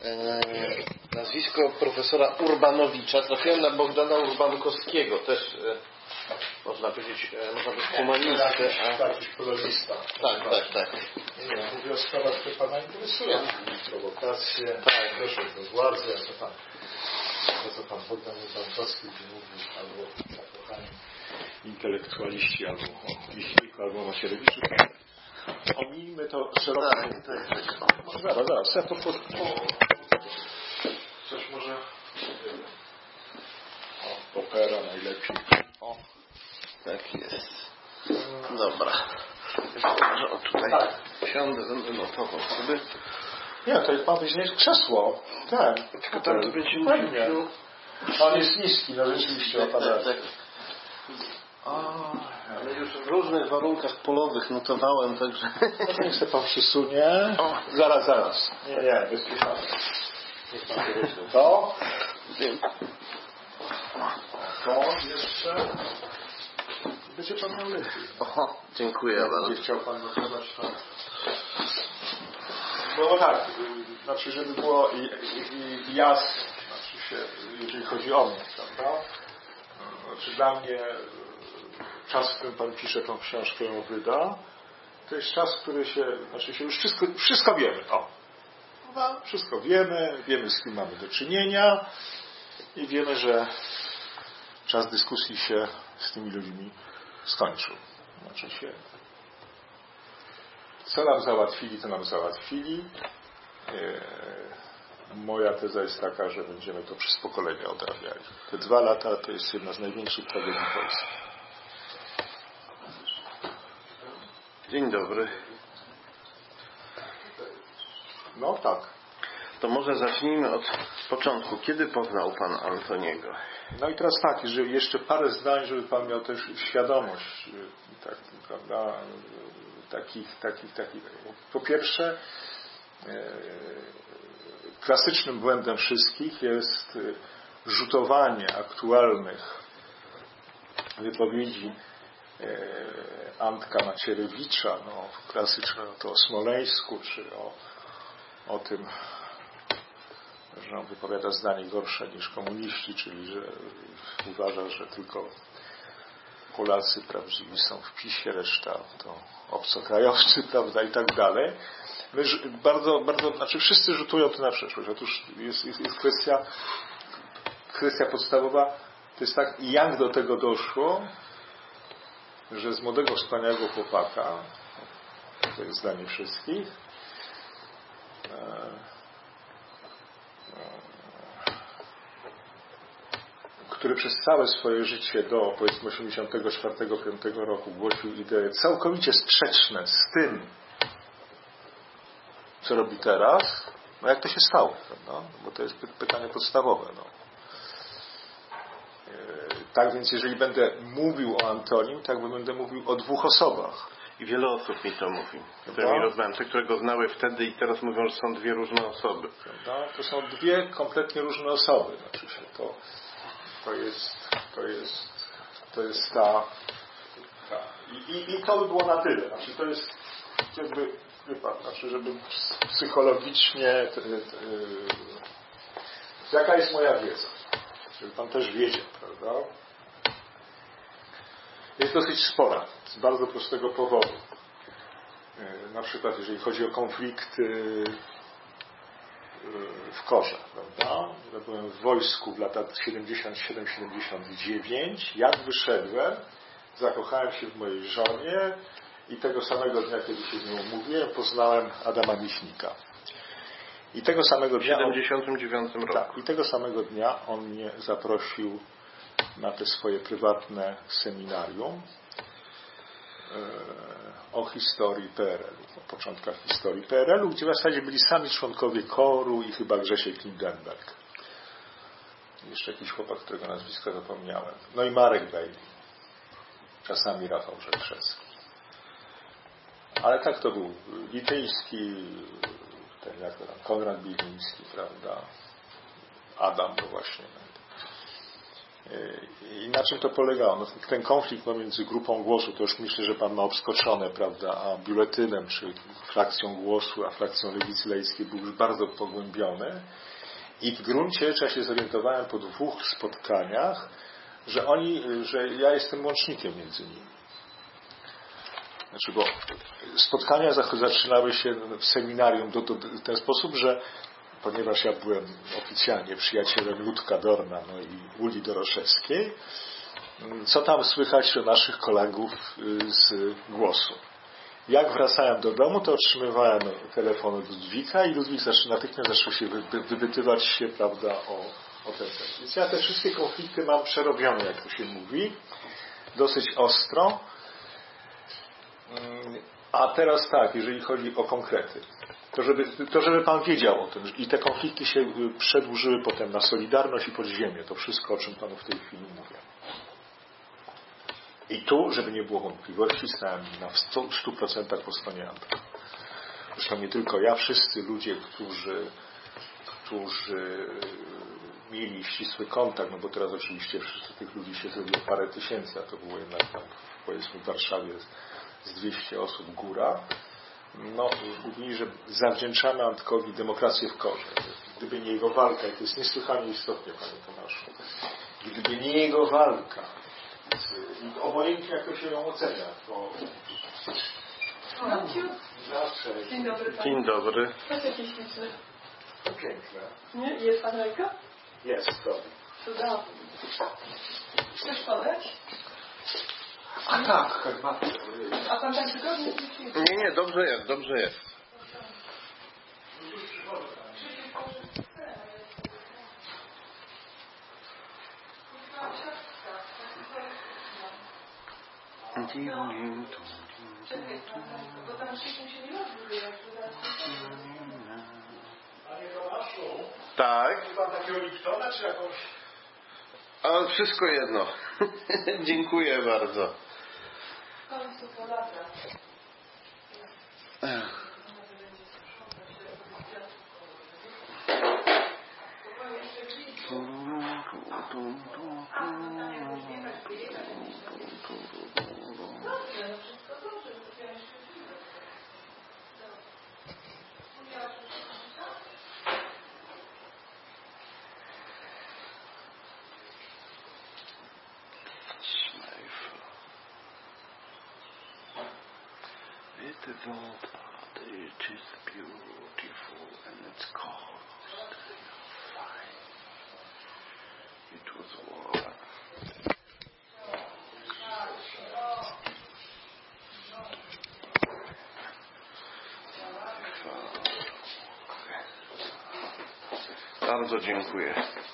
nazwisko profesora Urbanowicza. Trafiłem na Bogdana Urbankowskiego, też można powiedzieć humanistę. Jakiś polonista. Tak. Nie, mówię o sprawach, które Pana interesują. Prowokacje, proszę do władzy, to co Pan Bogdan Urbankowski mówił, albo zakochani intelektualiści, albo o Michniku, albo o Macierewiczu. Ominijmy to szeroko. Zaraz, ja to coś może opera najlepiej. Tak jest. Dobra. Może tutaj siądę, będę notował sobie. Nie, to jest, ma być nie krzesło. Tak. Tylko tam to będzie musiał... On jest niski, no rzeczywiście opada. Tak. Ale już w różnych warunkach polowych notowałem, także... Niech się pan przysunie. Zaraz. Nie, bez przesady. To jeszcze. Będzie pan miał lepiej. Dziękuję bardzo. Będzie chciał pan notować to. No tak, znaczy, żeby było i jasne, znaczy się, jeżeli chodzi o mnie, prawda? Znaczy dla mnie czas, w którym pan pisze tą książkę, ją wyda, to jest czas, który się, znaczy się już wszystko wiemy. Wszystko wiemy, z kim mamy do czynienia i wiemy, że czas dyskusji się z tymi ludźmi skończył. Znaczy się, co nam załatwili, to nam załatwili. Moja teza jest taka, że będziemy to przez pokolenia odrabiali. Te 2 lata to jest jedna z największych tragedii Polski. Dzień dobry. No tak. To może zacznijmy od początku. Kiedy poznał pan Antoniego? No i teraz tak, że jeszcze parę zdań, żeby pan miał też świadomość, tak, prawda, takich. Po pierwsze, klasycznym błędem wszystkich jest rzutowanie aktualnych wypowiedzi Antka Macierewicza, klasyczne to o Smoleńsku, czy o tym, że on wypowiada zdanie gorsze niż komuniści, czyli że uważa, że tylko Polacy prawdziwi są w PiS-ie, reszta to obcokrajowcy, prawda, i tak dalej. My bardzo, znaczy wszyscy rzutują to na przeszłość. Otóż jest kwestia podstawowa, to jest tak, jak do tego doszło, że z młodego, wspaniałego chłopaka, to jest zdanie wszystkich, który przez całe swoje życie do, powiedzmy, 84-85 roku głosił idee całkowicie sprzeczne z tym, co robi teraz, no jak to się stało, prawda? Bo to jest pytanie podstawowe. Tak więc, jeżeli będę mówił o Antonim, tak będę mówił o 2 osobach. I wiele osób mi to mówi. Którymi rozmawiam, te, które go znały wtedy i teraz mówią, że są 2 różne osoby. Prawda? To są 2 kompletnie różne osoby. Znaczy się to jest ta. I to by było na tyle. Znaczy to jest jakby, wie pan, znaczy, żeby psychologicznie jaka jest moja wiedza? Żeby pan też wiedział, prawda? Jest dosyć spora, z bardzo prostego powodu. Na przykład, jeżeli chodzi o konflikty w Korze, prawda? Ja byłem w wojsku w latach 77-79. Jak wyszedłem, zakochałem się w mojej żonie i tego samego dnia, kiedy się z nią umówiłem, poznałem Adama Michnika. I tego samego dnia... W 79 roku. Tak, i tego samego dnia on mnie zaprosił na te swoje prywatne seminarium o historii PRL-u, o początkach historii PRL-u, gdzie w zasadzie byli sami członkowie KOR-u i chyba Grzesiek Lindenberg. Jeszcze jakiś chłopak, którego nazwiska zapomniałem. No i Marek Bejli. Czasami Rafał Rzeczewski. Ale tak to był Lityński, ten jak to tam, Konrad Biliński, prawda? Adam, to właśnie. I na czym to polegało? No, ten konflikt pomiędzy grupą Głosu, to już myślę, że pan ma obskoczone, prawda, a biuletynem, czy frakcją Głosu, a frakcją Lewicy Laieckiej był już bardzo pogłębiony. I w gruncie rzeczy ja się zorientowałem po 2 spotkaniach, że ja jestem łącznikiem między nimi. Znaczy, bo spotkania zaczynały się w seminarium w ten sposób, że ponieważ ja byłem oficjalnie przyjacielem Ludka Dorna, no i Uli Doroszewskiej, co tam słychać o naszych kolegów z Głosu. Jak wracałem do domu, to otrzymywałem telefon od Ludwika i Ludwik natychmiast zaczął się wypytywać się, prawda, o ten temat. Więc ja te wszystkie konflikty mam przerobione, jak to się mówi, dosyć ostro. A teraz tak, jeżeli chodzi o konkrety, to żeby pan wiedział o tym, i te konflikty się przedłużyły potem na Solidarność i Podziemie, to wszystko, o czym panu w tej chwili mówię. I tu, żeby nie było wątpliwości, stałem na 100% po stronie Antka. Zresztą nie tylko ja, wszyscy ludzie, którzy mieli ścisły kontakt, no bo teraz oczywiście wszyscy tych ludzi się zrobiło parę tysięcy, a to było jednak tam, powiedzmy, w Warszawie z 200 osób góra, no mówili, że zawdzięczamy Antkowi demokrację w korze. Gdyby nie jego walka, i to jest niesłychanie istotnie, panie Tomaszu, gdyby nie jego walka, obojętnie jak to się ją ocenia, to... Dzień dobry. Dzień dobry. To jest jakieś śliczne. To piękne. Nie? Jest pan ręka? Jest, to. Cudownie. Chcesz podać? A tak, herbatę. A pan tak wygodnie Nie, nie, dobrze jest, dobrze jest. Bo tam się nie rozumie. Panie Tomaszu, Tak, pan takiego Liptona, czy jakąś... ale wszystko jedno. Dziękuję bardzo. The world it is beautiful and it's cold. Fine. It was warm. Bardzo dziękuję.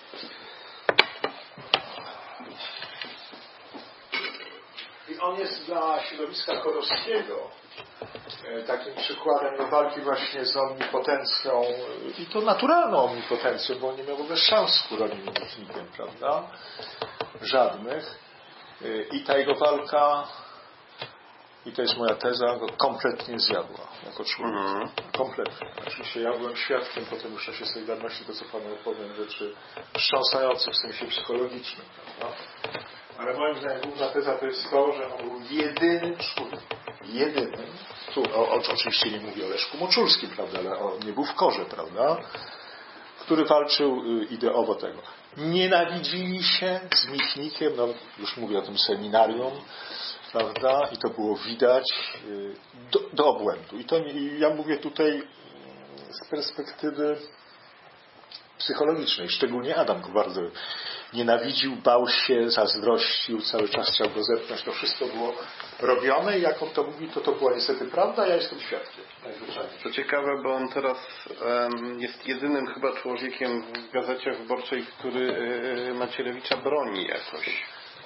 I on jest dla środowiska chorowskiego takim przykładem walki właśnie z omnipotencją, i to naturalną omnipotencją, bo on nie miał w ogóle szans z Huroniem Miłosnikiem, prawda? Żadnych. I ta jego walka, i to jest moja teza, go kompletnie zjadła jako człowiek. Kompletnie. Oczywiście ja byłem świadkiem potem już w czasie Solidarności, to co panu opowiem, rzeczy wstrząsające w sensie psychologicznym, prawda? Ale moim zdaniem główna teza to jest to, że on był jedynym człowiekiem. Jedynym. Tu oczywiście nie mówię o Leszku Moczulskim, prawda, ale on nie był w korze, prawda, który walczył ideowo tego. Nienawidzili się z Michnikiem, no już mówię o tym seminarium, prawda, i to było widać do obłędu. I ja mówię tutaj z perspektywy psychologicznej. Szczególnie Adam go bardzo nienawidził, bał się, zazdrościł, cały czas chciał go zepchnąć. To wszystko było robione i jak on to mówi, to była niestety prawda, ja jestem świadkiem. To ciekawe, bo on teraz jest jedynym chyba człowiekiem w Gazecie Wyborczej, który Macierewicza broni jakoś.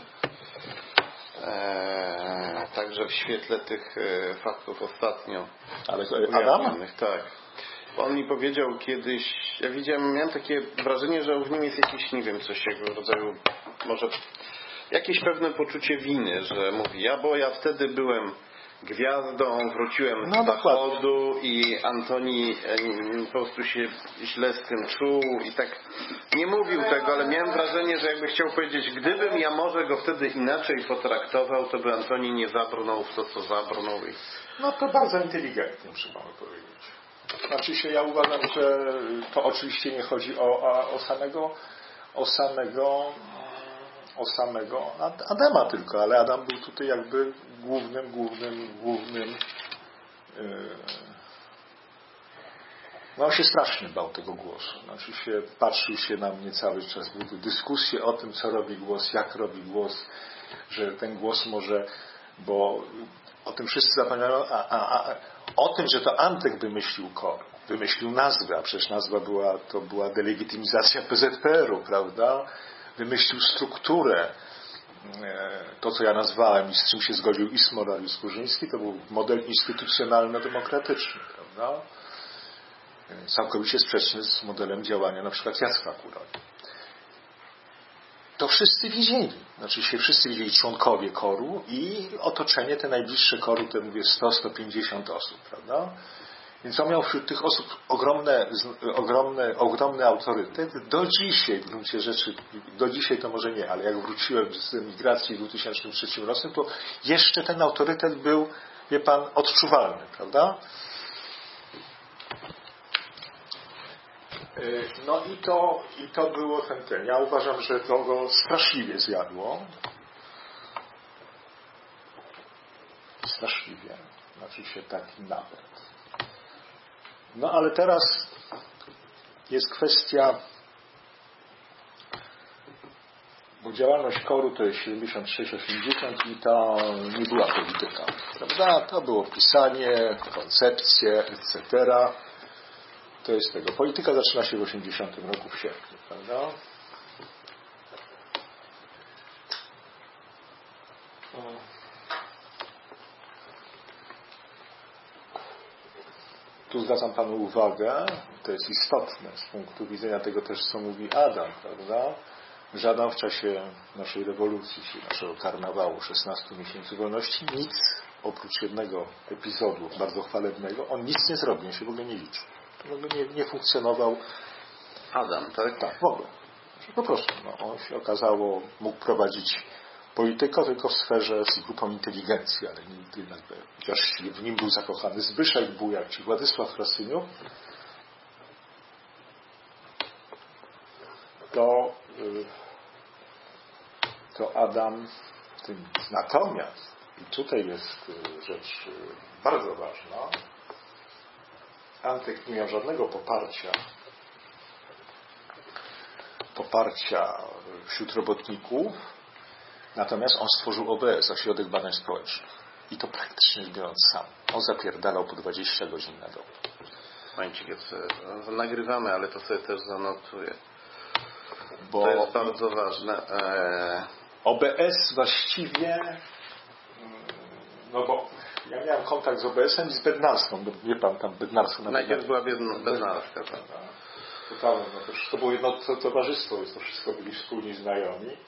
Także w świetle tych faktów ostatnio. Ale Adam? Tak. On mi powiedział kiedyś, ja miałem takie wrażenie, że w nim jest jakieś, nie wiem, coś jego rodzaju, może jakieś pewne poczucie winy, że mówi, bo ja wtedy byłem gwiazdą, wróciłem No, z zachodu i Antoni po prostu się źle z tym czuł i tak nie mówił tego, ale miałem wrażenie, że jakby chciał powiedzieć, gdybym ja może go wtedy inaczej potraktował, to by Antoni nie zabrnął w to, co zabrnął. No to bardzo inteligentnie, trzeba powiedzieć. Znaczy się, ja uważam, że to oczywiście nie chodzi o samego Adama tylko, ale Adam był tutaj jakby głównym no on się strasznie bał tego głosu. Znaczy się, patrzył się na mnie cały czas, były dyskusje o tym, co robi głos, jak robi głos, że ten głos może, bo o tym wszyscy zapomniano, o tym, że to Antek wymyślił KOR, wymyślił nazwę, a przecież nazwa była delegitymizacja PZPR-u, prawda? Wymyślił strukturę, to co ja nazwałem i z czym się zgodził i Smolak, i Skurzyński, to był model instytucjonalno-demokratyczny, prawda? Całkowicie sprzeczny z modelem działania na przykład Jacka Kuroli. To wszyscy widzieli. Znaczy się wszyscy widzieli członkowie KOR-u i otoczenie te najbliższe KOR-u, to mówię 100-150 osób, prawda? Więc on miał wśród tych osób ogromny autorytet. Do dzisiaj, w gruncie rzeczy, do dzisiaj to może nie, ale jak wróciłem z emigracji w 2003 roku, to jeszcze ten autorytet był, wie pan, odczuwalny, prawda? No i to było ten. Ja uważam, że to go straszliwie zjadło. Straszliwie. Znaczy się taki napęd. No ale teraz jest kwestia, bo działalność KOR-u to jest 76-80 i to nie była polityka, prawda? To było pisanie, koncepcje, etc. To jest tego. Polityka zaczyna się w 80 roku w sierpniu, prawda? Tu zwracam panu uwagę, to jest istotne z punktu widzenia tego też, co mówi Adam, prawda? Że Adam w czasie naszej rewolucji, czyli naszego karnawału 16 miesięcy wolności, nic oprócz jednego epizodu bardzo chwalebnego, on nic nie zrobił, on się w ogóle nie liczył. W ogóle nie funkcjonował. Adam, tak? Tak, w ogóle. Po prostu, on się okazało, mógł prowadzić politykę tylko w sferze z grupą inteligencji, ale nigdy jakby, chociaż w nim był zakochany Zbyszek Bujak czy Władysław Frasyniuk, to Adam tym. Natomiast, i tutaj jest rzecz bardzo ważna, Antek nie miał żadnego poparcia wśród robotników, natomiast on stworzył OBS, Ośrodek Badań Społecznych. I to praktycznie biorąc sam. On zapierdalał po 20 godzin na dobę. Momencik, nagrywamy, ale to sobie też zanotuję. Bo to jest bardzo ważne. OBS właściwie, no bo ja miałem kontakt z OBS-em i z Bednarską, bo wie pan, tam Bednarska... Najpierw była Bednarska, prawda? To było jedno towarzystwo, więc to wszystko byli wspólni znajomi.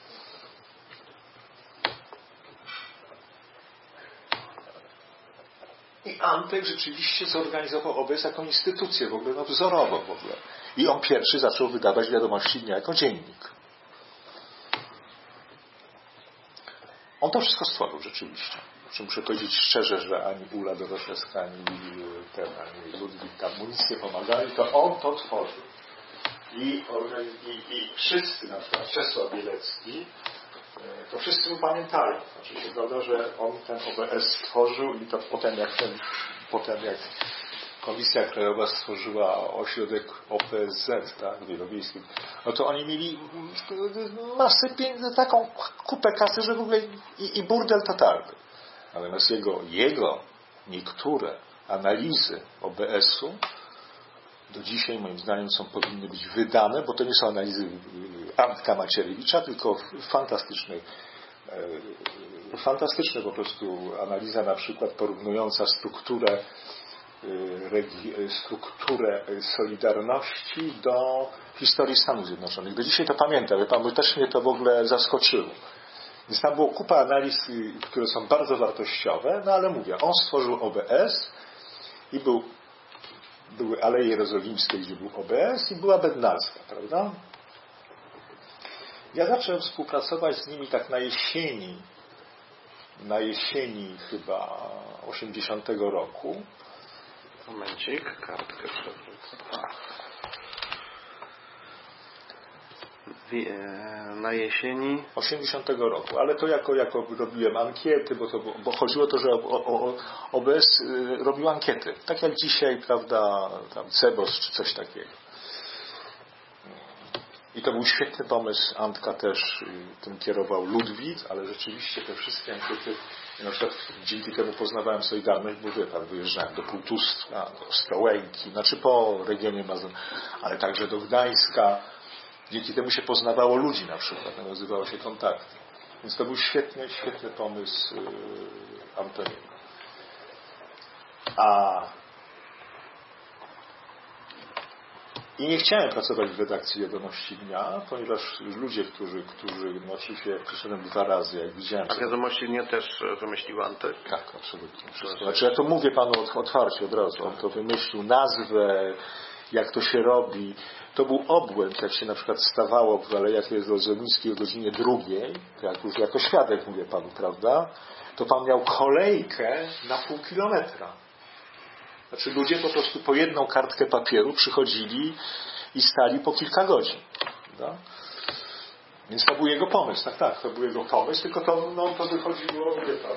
I Antek rzeczywiście zorganizował OBS jako instytucję, w ogóle wzorowo w ogóle. I on pierwszy zaczął wydawać Wiadomości Dnia jako dziennik. On to wszystko stworzył rzeczywiście. Muszę powiedzieć szczerze, że ani Ula Doroszewska, ani Ludwik tam mu nic nie pomagali, to on to tworzył. I wszyscy, na przykład Czesław Bielecki, to wszyscy mu pamiętają. Znaczy się prawda, że on ten OBS stworzył i to potem jak Komisja Krajowa stworzyła ośrodek OPSZ, tak, wielowiejski, no to oni mieli masę pieniędzy, taką kupę kasy, że w ogóle i burdel totalny. Natomiast jego niektóre analizy OBS-u do dzisiaj moim zdaniem powinny być wydane, bo to nie są analizy Antka Macierewicza, tylko fantastyczne po prostu analiza, na przykład porównująca strukturę Solidarności do historii Stanów Zjednoczonych. Do dzisiaj to pamiętam, bo też mnie to w ogóle zaskoczyło. Więc tam było kupa analiz, które są bardzo wartościowe, no ale mówię, on stworzył OBS i były Aleje Jerozolimskie, gdzie był OBS i była Bednarska, prawda? Ja zacząłem współpracować z nimi tak na jesieni chyba 80 roku. Momencik, kartkę przewrócę. Na jesieni 80 roku, ale to jako robiłem ankiety, bo chodziło o to, że OBS robił ankiety, tak jak dzisiaj, prawda, tam Cebos czy coś takiego. I to był świetny pomysł. Antka też tym kierował Ludwik, ale rzeczywiście te wszystkie ankiety, na przykład dzięki temu poznawałem Solidarność, bo wyjeżdżałem do Półtuska, do Ostrołęki, znaczy po regionie Mazur, ale także do Gdańska. Dzięki temu się poznawało ludzi na przykład, nawiązywało się kontakty. Więc to był świetny pomysł Antoniego. I nie chciałem pracować w redakcji Wiadomości Dnia, ponieważ ludzie, którzy oczywiście przyszedłem 2 razy, jak widziałem... A Wiadomości Dnia też wymyślił Antek? Tak, absolutnie. Wszystko. Znaczy ja to mówię panu otwarcie od razu. On to wymyślił, nazwę, jak to się robi. To był obłęd, jak się na przykład stawało w Alejach Jerozolimskich o godzinie 2, jak już jako świadek mówię panu, prawda? To pan miał kolejkę na pół kilometra. Znaczy ludzie po prostu po jedną kartkę papieru przychodzili i stali po kilka godzin. Prawda? Więc to był jego pomysł, tak, to był jego pomysł, tylko to wychodziło, wie pan,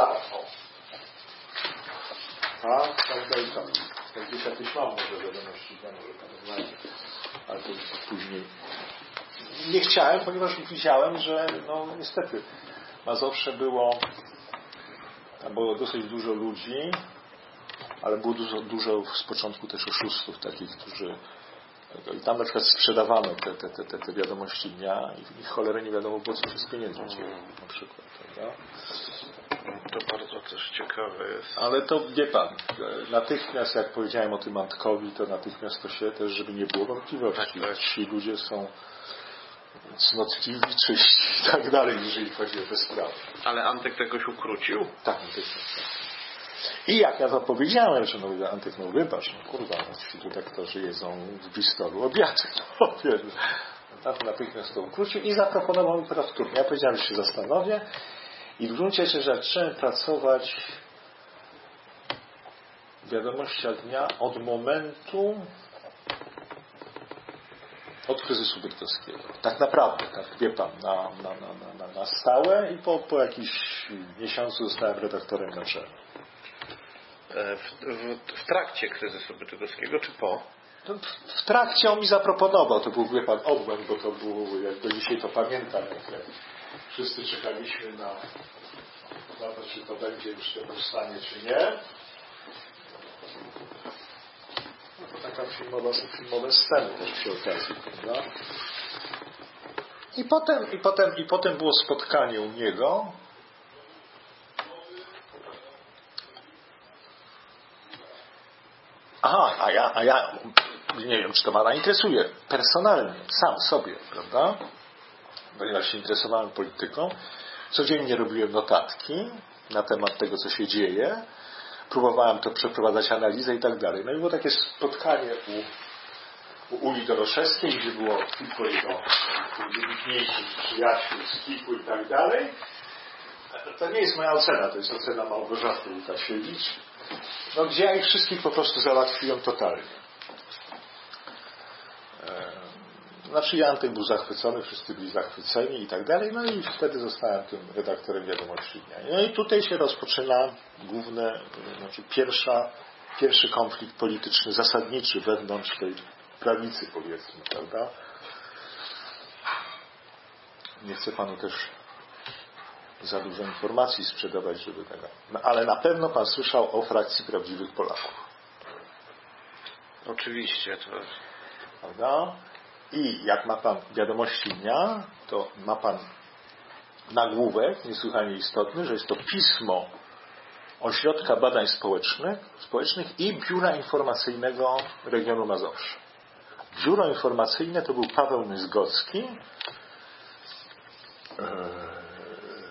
tak, gdzieś jakieś mam może Wiadomości, może pan znajdzie, ale to później. Nie chciałem, ponieważ widziałem, że niestety Mazowsze tam było dosyć dużo ludzi, ale było dużo z początku też oszustów takich, którzy i tam na przykład sprzedawano te Wiadomości Dnia i cholerę nie wiadomo po co się z pieniędzmi dzieje na przykład, prawda? To bardzo też ciekawe jest. Ale to wie pan, natychmiast jak powiedziałem o tym Antkowi, to natychmiast to się też, żeby nie było wątpliwości. Tak. Ci ludzie są cnotliwi, czyści i tak dalej, jeżeli chodzi o te sprawy. Ale Antek tegoś ukrócił? Tak, natychmiast. I jak ja zapowiedziałem, że Antek, wybacz, kurwa, ci redaktorzy jedzą w bistolu obiady. Natychmiast to ukrócił i zaproponował mi to wtórnie. Ja powiedziałem, że się zastanowię i w gruncie rzeczy zacząłem pracować w Wiadomościach Dnia od kryzysu bydgoskiego. Tak naprawdę, tak wie pan, na stałe i po jakichś miesiącu zostałem redaktorem naczelnym. W trakcie kryzysu bydgoskiego, czy po? W trakcie on mi zaproponował, to był, wie pan, obłęd, bo to było, jak do dzisiaj to pamiętam, jak wszyscy czekaliśmy na to, czy to będzie już to powstanie, czy nie. Taka filmowe sceny też przy okazji, prawda? I potem było spotkanie u niego. A ja nie wiem, czy to pana interesuje, personalnie, sam sobie, prawda? Ponieważ się interesowałem polityką, codziennie robiłem notatki na temat tego, co się dzieje, próbowałem to przeprowadzać analizę i tak dalej. No i było takie spotkanie u Uli Doroszewskiej, gdzie było kilku jego wybitniejszych przyjaciół z KIK-u i tak dalej. To nie jest moja ocena, to jest ocena Małgorzaty Łukasiewicz. Gdzie ja ich wszystkich po prostu załatwiłem totalnie. Znaczy Antek był zachwycony, wszyscy byli zachwyceni i tak dalej. No i wtedy zostałem tym redaktorem Wiadomości Dnia. No i tutaj się rozpoczyna pierwszy konflikt polityczny, zasadniczy wewnątrz tej prawicy, powiedzmy, prawda? Nie chcę panu też za dużo informacji sprzedawać, żeby tego. Ale na pewno pan słyszał o frakcji Prawdziwych Polaków. Oczywiście. To... Prawda? I jak ma pan Wiadomości Dnia, to ma pan nagłówek niesłychanie istotny, że jest to pismo Ośrodka Badań Społecznych i Biura Informacyjnego Regionu Mazowsza. Biuro Informacyjne to był Paweł Nyzgocki,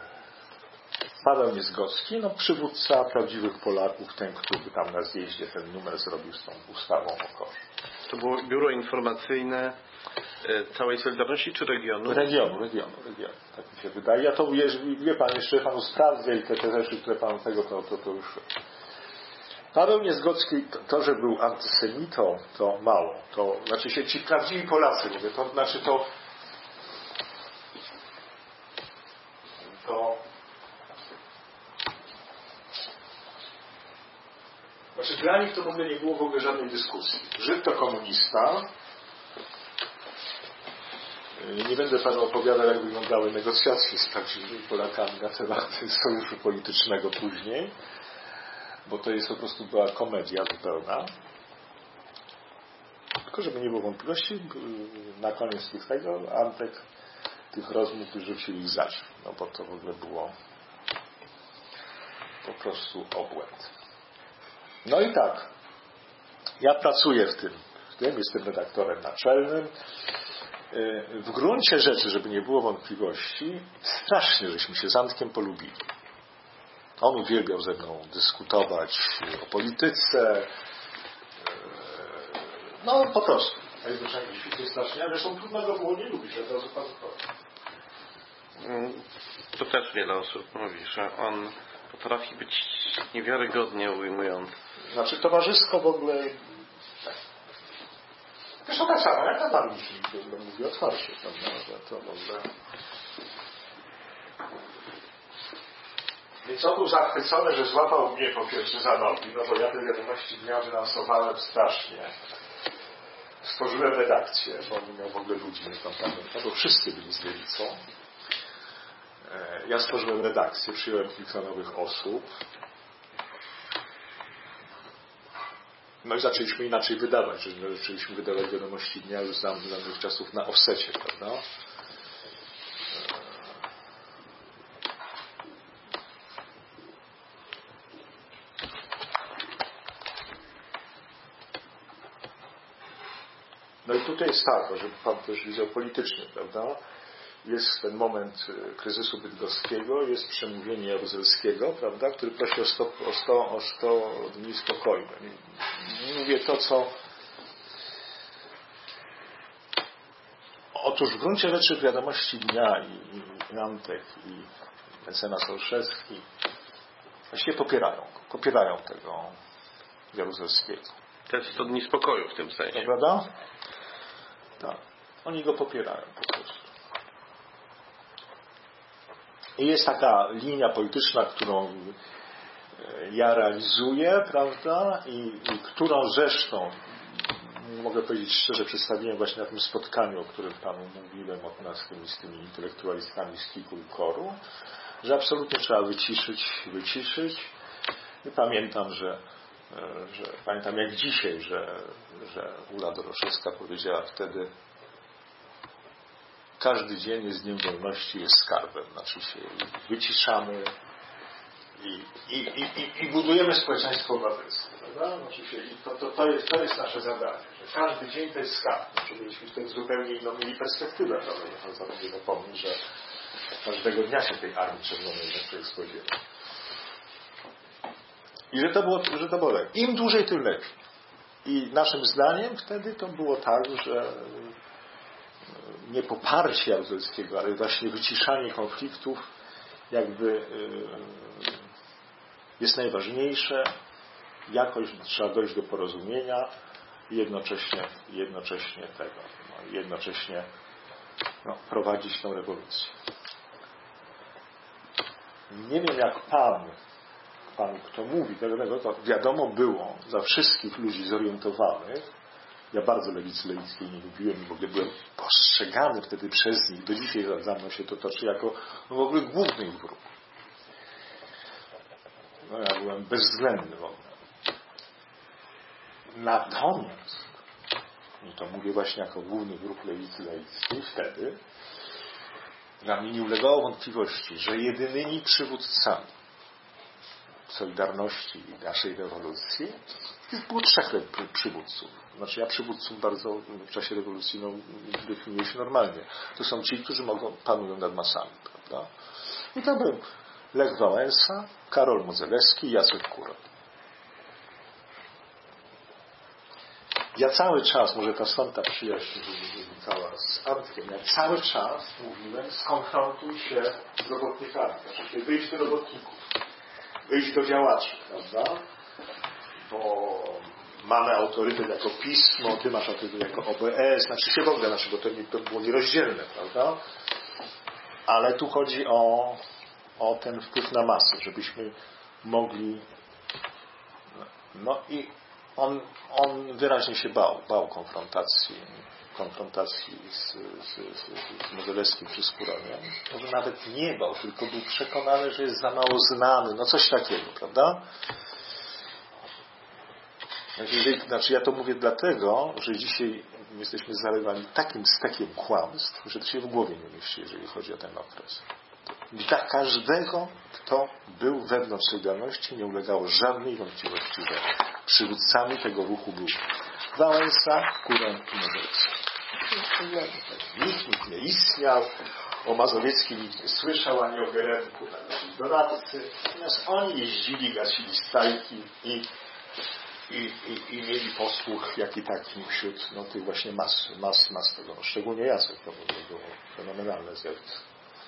Paweł Niezgocki, no przywódca prawdziwych Polaków, ten, który tam na zjeździe ten numer zrobił z tą ustawą o korze. To było biuro informacyjne całej Solidarności czy regionu? Regionu. Tak mi się wydaje. Ja to wie pan, jeszcze panu sprawdzę i te rzeczy, które pan tego, to już. Paweł Niezgocki, to, że był antysemitą, to mało. To znaczy się ci prawdziwi Polacy, mówię, to znaczy to znaczy dla nich to w ogóle nie było w ogóle żadnej dyskusji. Żyd to komunista. Nie będę panu opowiadał, jak wyglądały negocjacje z prawdziwymi Polakami na temat sojuszu politycznego później, bo to jest po prostu była komedia zupełna. Tylko żeby nie było wątpliwości, na koniec Antek tych rozmów wyrzucił ich zaś. No bo to w ogóle było po prostu obłęd. No i tak, ja pracuję w tym, jestem redaktorem naczelnym. W gruncie rzeczy, żeby nie było wątpliwości, strasznie żeśmy się z Antkiem polubili. On uwielbiał ze mną dyskutować o polityce. No po prostu. A jednocześnie świetnie strasznie, ale zresztą trudno go było nie lubić, od razu panu powiem. To też wiele osób mówi, że on potrafi być niewiarygodnie ujmujący. Znaczy towarzysko w ogóle... Zresztą tak samo, jak na pan mówi otwarcie, prawda, że to w ogóle... Więc on był zachwycony, że złapał mnie po pierwsze za nogi, no bo ja te wiadomości dnia wylansowałem strasznie. Stworzyłem redakcję, bo on miał w ogóle ludzi, nie pamiętam, bo wszyscy byli z lewicą. Ja stworzyłem redakcję, przyjąłem kilka nowych osób. No i zaczęliśmy inaczej wydawać, że zaczęliśmy wydawać wiadomości dnia już z danych czasów na offsecie, prawda? No i tutaj jest tak, żeby pan też widział politycznie, prawda? Jest ten moment kryzysu bydgoskiego, jest przemówienie Jaruzelskiego, prawda, który prosi o 100 dni spokoju. Mówię to, co... Otóż w gruncie rzeczy wiadomości dnia i Antek i mecenas Olszewski właściwie popierają tego Jaruzelskiego. To jest 100 dni spokoju w tym sensie. Prawda? Tak. Oni go popierają po prostu. I jest taka linia polityczna, którą ja realizuję, prawda? I którą zresztą, mogę powiedzieć szczerze, przedstawiłem właśnie na tym spotkaniu, o którym panu mówiłem z tymi intelektualistami z KiK-u i KOR-u, że absolutnie trzeba wyciszyć. I pamiętam, pamiętam jak dzisiaj, że Ula Doroszewska powiedziała wtedy: każdy dzień jest dniem wolności, jest skarbem. Znaczy się wyciszamy i budujemy społeczeństwo obywatelskie. Znaczy się, to jest nasze zadanie. Że każdy dzień to jest skarb. Znaczy, byliśmy wtedy zupełnie inną mieli perspektywę. Prawda? Nie zapomnij, że każdego dnia się tej Armii Czerwonej zaczęły spodziewać. I że to było lepiej. Im dłużej, tym lepiej. I naszym zdaniem wtedy to było tak, że nie poparcie Jaruzelskiego, ale właśnie wyciszanie konfliktów jakby jest najważniejsze. Jakoś trzeba dojść do porozumienia i jednocześnie prowadzić tę rewolucję. Nie wiem jak panu kto mówi, to wiadomo było za wszystkich ludzi zorientowanych. Ja bardzo lewicy lewickiej nie lubiłem i w ogóle byłem postrzegany wtedy przez nich. Do dzisiaj za mną się to toczy jako w ogóle główny ich wróg. No ja byłem bezwzględny w ogóle. Natomiast, i to mówię właśnie jako główny wróg lewicy lewickiej, wtedy dla mnie nie ulegało wątpliwości, że jedynymi przywódcami Solidarności i naszej rewolucji było 3 przywódców. Znaczy ja przywódców bardzo w czasie rewolucji definiuję się normalnie. To są ci, którzy panują nad masami, prawda? I to był Lech Wałęsa, Karol Modzelewski i Jacek Kuroń. Ja cały czas, może to stąd ta przyjaźń wynikała z Antkiem, ja cały czas mówiłem, skonfrontuj się z robotnikami, znaczy wyjść do robotników, wyjść do działaczy, prawda? Bo mamy autorytet jako pismo, ty masz autorytet jako OBS, znaczy się w ogóle, bo to było nierozdzielne, prawda? Ale tu chodzi o ten wpływ na masy, żebyśmy mogli, no i on wyraźnie się bał konfrontacji z Modzelewskim czy z Kuroniem. Może nawet nie bał, tylko był przekonany, że jest za mało znany. No coś takiego, prawda? Znaczy ja to mówię dlatego, że dzisiaj jesteśmy zalewani takim stekiem kłamstw, że to się w głowie nie mieści, jeżeli chodzi o ten okres. Dla każdego, kto był wewnątrz Solidarności, nie ulegało żadnej wątpliwości, że przywódcami tego ruchu był Wałęsa, Kuroń i Modzelewski. Nikt nie istniał, o Mazowieckim nikt nie słyszał, ani o Geremku, ani doradcy. Natomiast oni jeździli, gasili strajki i mieli posłuch, jak i taki wśród tych właśnie mas tego. No, szczególnie Jacek, to było fenomenalne zjawisko.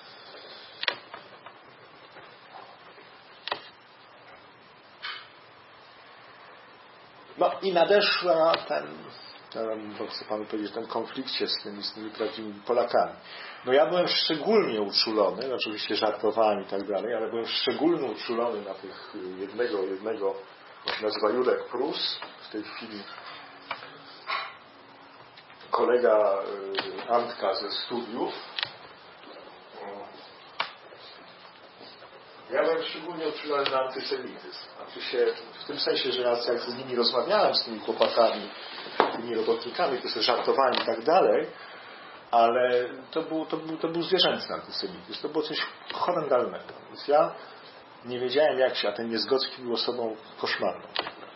No i nadeszła chcę panu powiedzieć, ten konflikcie z tymi prawdziwymi Polakami. No ja byłem szczególnie uczulony, oczywiście żartowałem i tak dalej, ale byłem szczególnie uczulony na tych jednego nazywa Jurek Prus, w tej chwili kolega Antka ze studiów. Ja byłem szczególnie uczulony na antysemityzm. Znaczy się w tym sensie, że jak z nimi rozmawiałem, z tymi chłopakami, tymi robotnikami, to sobie żartowałem i tak dalej, ale to był zwierzęcy antysemityzm. To było coś horrendalnego. Więc ja nie wiedziałem jak się, a ten Niezgocki był osobą koszmarną.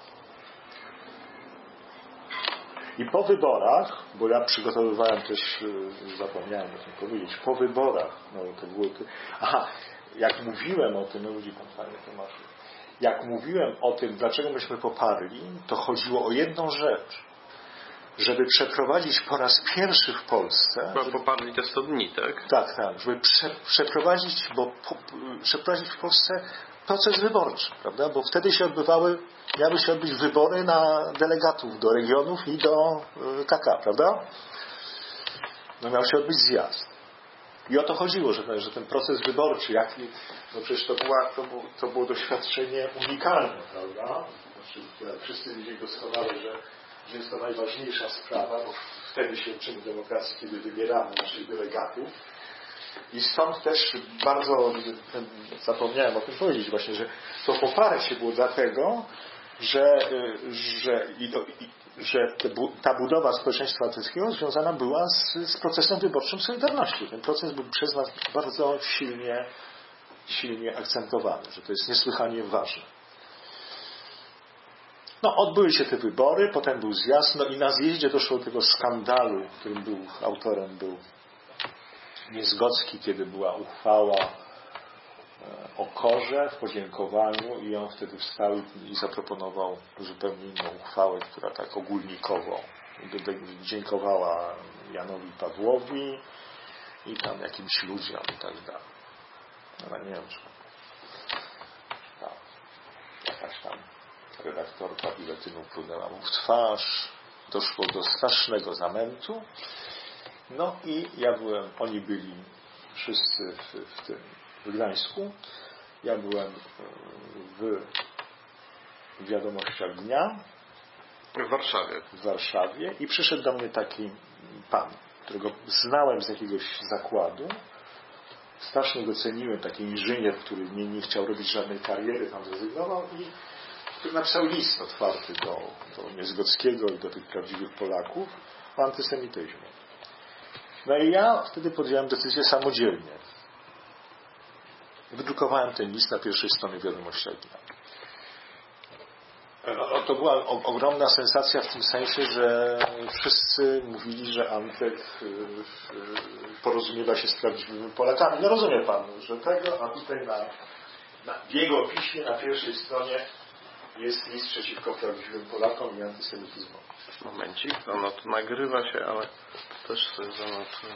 I po wyborach, bo ja przygotowywałem też, zapomniałem o tym powiedzieć, po wyborach, no to było... jak mówiłem o tym, ludzi pan fajnie Tomaszu, jak mówiłem o tym, dlaczego myśmy poparli, to chodziło o jedną rzecz. Żeby przeprowadzić po raz pierwszy w Polsce... Poparli te 100 dni, tak? Tak. Żeby przeprowadzić w Polsce proces wyborczy, prawda? Bo wtedy miały się odbyć wybory na delegatów do regionów i do KK, prawda? No miał się odbyć zjazd. I o to chodziło, że ten proces wyborczy, no przecież to było doświadczenie unikalne, prawda? Znaczy, wszyscy wiedzieli doskonale, że jest to najważniejsza sprawa, bo wtedy się uczymy demokracji, kiedy wybieramy naszych delegatów. I stąd też bardzo zapomniałem o tym powiedzieć właśnie, że to poparcie było dlatego, że ta budowa społeczeństwa obywatelskiego związana była z procesem wyborczym Solidarności. Ten proces był przez nas bardzo silnie akcentowany, że to jest niesłychanie ważne. No, odbyły się te wybory, potem był zjazd, no i na zjeździe doszło do tego skandalu, którym autorem był Niezgocki, kiedy była uchwała o KOR-ze w podziękowaniu i on wtedy wstał i zaproponował zupełnie inną uchwałę, która tak ogólnikowo dziękowała Janowi Pawłowi i tam jakimś ludziom i tak dalej. No nie wiem, czy jakaś tam redaktorka biuletynu płynęła mu w twarz, doszło do strasznego zamętu. No i oni byli wszyscy w Gdańsku, ja byłem w Wiadomościach Dnia w Warszawie i przyszedł do mnie taki pan, którego znałem z jakiegoś zakładu. Strasznie go ceniłem, taki inżynier, który nie chciał robić żadnej kariery, tam zrezygnował i który napisał list otwarty do Niezgockiego i do tych prawdziwych Polaków o antysemityzmie. No i ja wtedy podjąłem decyzję samodzielnie. Wydrukowałem ten list na pierwszej stronie Wiadomości Dnia. No, to była ogromna sensacja w tym sensie, że wszyscy mówili, że Antek porozumiewa się z prawdziwymi Polakami. No rozumie pan, że tego, a tutaj W jego piśmie na pierwszej stronie jest list przeciwko prawdziwym Polakom i antysemityzmowi. Momencik, ono tu nagrywa się, ale to też sobie zanotuję.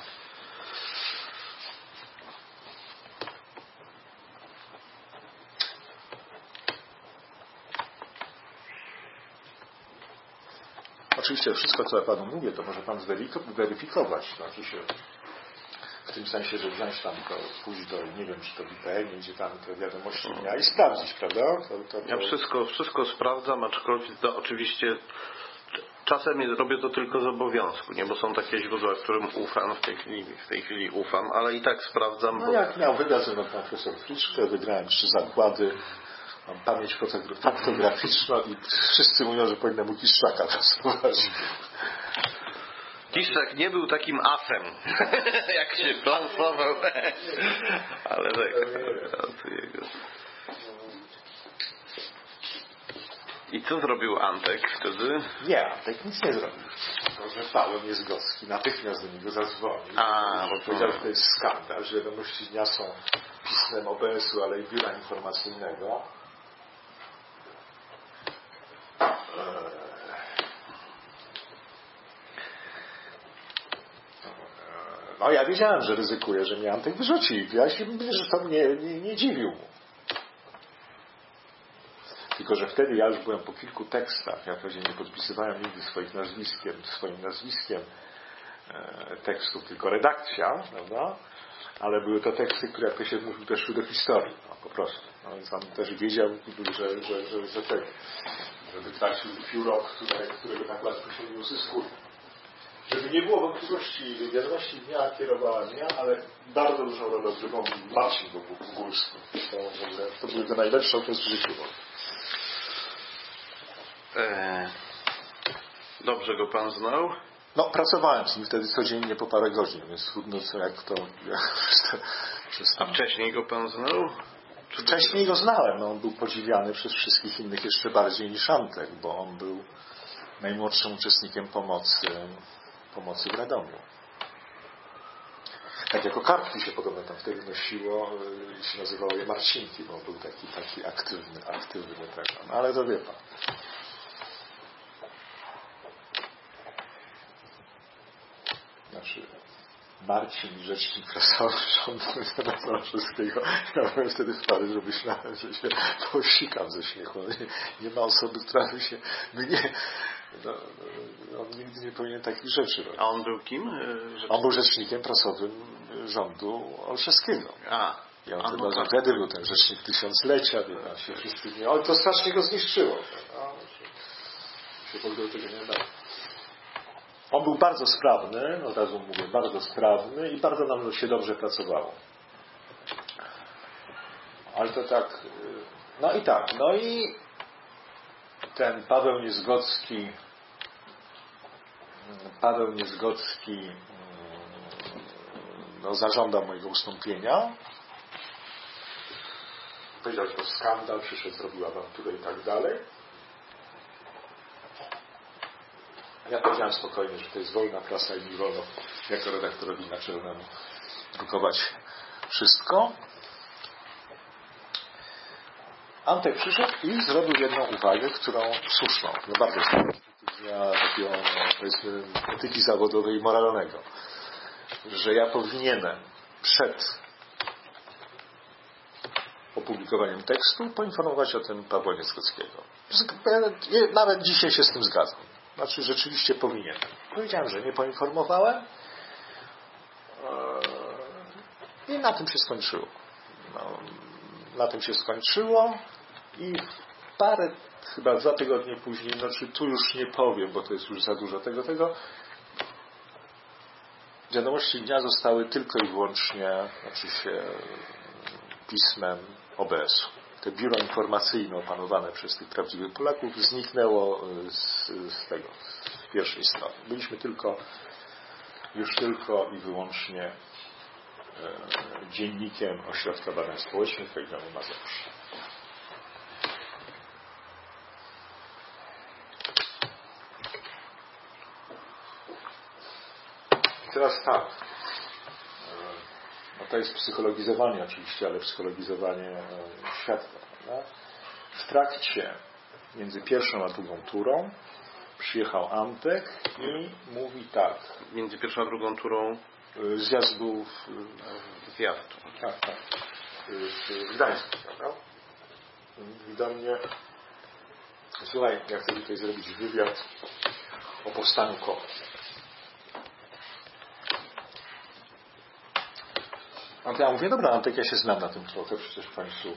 Oczywiście wszystko, co ja Panu mówię, to może Pan zweryfikować. Znaczy się w tym sensie, że wziąć tam to, pójść do, nie wiem, czy to VPN, gdzie tam te wiadomości dnia i sprawdzić, prawda? Ja wszystko sprawdzam, aczkolwiek to oczywiście czasem robię to tylko z obowiązku, nie? Bo są takie źródła, którym ufam, w tej chwili ufam, ale i tak sprawdzam. No jak miał wygrać ze mną profesor Friczkę, wygrałem 3 zakłady, mam pamięć faktograficzną i wszyscy mówią, że powinnam u Kiszczaka pracować. Kiszczak nie był takim asem, jak się plansował, ale tak. I co zrobił Antek wtedy? Nie, Antek nic nie zrobił. Tylko, że Paweł Niezgocki natychmiast do niego zadzwonił. Bo powiedział, że to jest skandal, że wiadomości dnia są pismem OBS-u, ale i biura informacyjnego. No ja wiedziałem, że ryzykuję, że mnie Antek wyrzuci. Ja się mówię, że to mnie nie dziwił. Tylko, że wtedy ja już byłem po kilku tekstach. Ja wtedy nie podpisywałem nigdy swoim nazwiskiem tekstów, tylko redakcja, prawda? Ale były to teksty, które, jak to się mówi, weszły do historii. No, po prostu. No, więc on też wiedział, że wytracił pióro, którego tak łatwo się nie uzyskuje. Żeby nie było wątpliwości, wiadomości dnia kierowała mnie, ale bardzo dużą rolę odgrywał Marcin Górski. To były te najlepsze okresy w życiu. Dobrze go Pan znał? No, pracowałem z nim wtedy codziennie po parę godzin, więc trudno co jak to... A wcześniej go Pan znał? Wcześniej go znałem, no, on był podziwiany przez wszystkich innych jeszcze bardziej niż Antek, bo on był najmłodszym uczestnikiem pomocy w Radomiu. Tak jako kartki się podobno tam wtedy nosiło i się nazywało je Marcinki, bo był taki aktywny tego. No, ale to wie Pan. Znaczy Marcin, rzecznik prasowy rządu wszystkiego. Ja byłem wtedy w Paryżu, że myślałem, że się posikam ze śmiechu. Nie ma osoby, która by się... on nigdy nie powinien takich rzeczy robić. A on był kim? On był rzecznikiem prasowym rządu Olszewskiego. I on wtedy był ten rzecznik tysiąclecia, się wszyscy nie... Ale to strasznie go zniszczyło. Się w ogóle tego nie dało. On był bardzo sprawny, od razu mówię, bardzo sprawny i bardzo nam się dobrze pracowało. Ale to tak... No i ten Paweł Niezgocki zażądał mojego ustąpienia. Powiedział, że to skandal, przyszedł, zrobił awanturę i tak dalej. Ja powiedziałem spokojnie, że to jest wolna prasa i mi wolno jako redaktorowi naczelnemu drukować wszystko. Antek przyszedł i zrobił jedną uwagę, którą słuszną, no bardzo słuszną, takiego, powiedzmy, etyki zawodowej i moralnego, że ja powinienem przed opublikowaniem tekstu poinformować o tym Pawła Niezgockiego. Nawet dzisiaj się z tym zgadzam. Znaczy, rzeczywiście powinienem. Powiedziałem, że nie poinformowałem i na tym się skończyło. Na tym się skończyło i chyba 2 tygodnie później, znaczy tu już nie powiem, bo to jest już za dużo tego, wiadomości dnia zostały tylko i wyłącznie, pismem OBS-u. To biuro informacyjne opanowane przez tych prawdziwych Polaków zniknęło z pierwszej strony. Byliśmy już tylko i wyłącznie dziennikiem Ośrodka Badań Społecznych regionu Mazowsza. Teraz tak. No to jest psychologizowanie oczywiście, ale psychologizowanie świadka. Prawda? W trakcie między pierwszą a drugą turą przyjechał Antek i mówi tak. Między pierwszą a drugą turą Zjazd był zjazd. Tak. W Gdańsku, prawda? Mówi do mnie: słuchaj, ja chcę tutaj zrobić wywiad o powstaniu koła. A ja mówię: dobra, Antek, ja się znam na tym trochę, przecież w końcu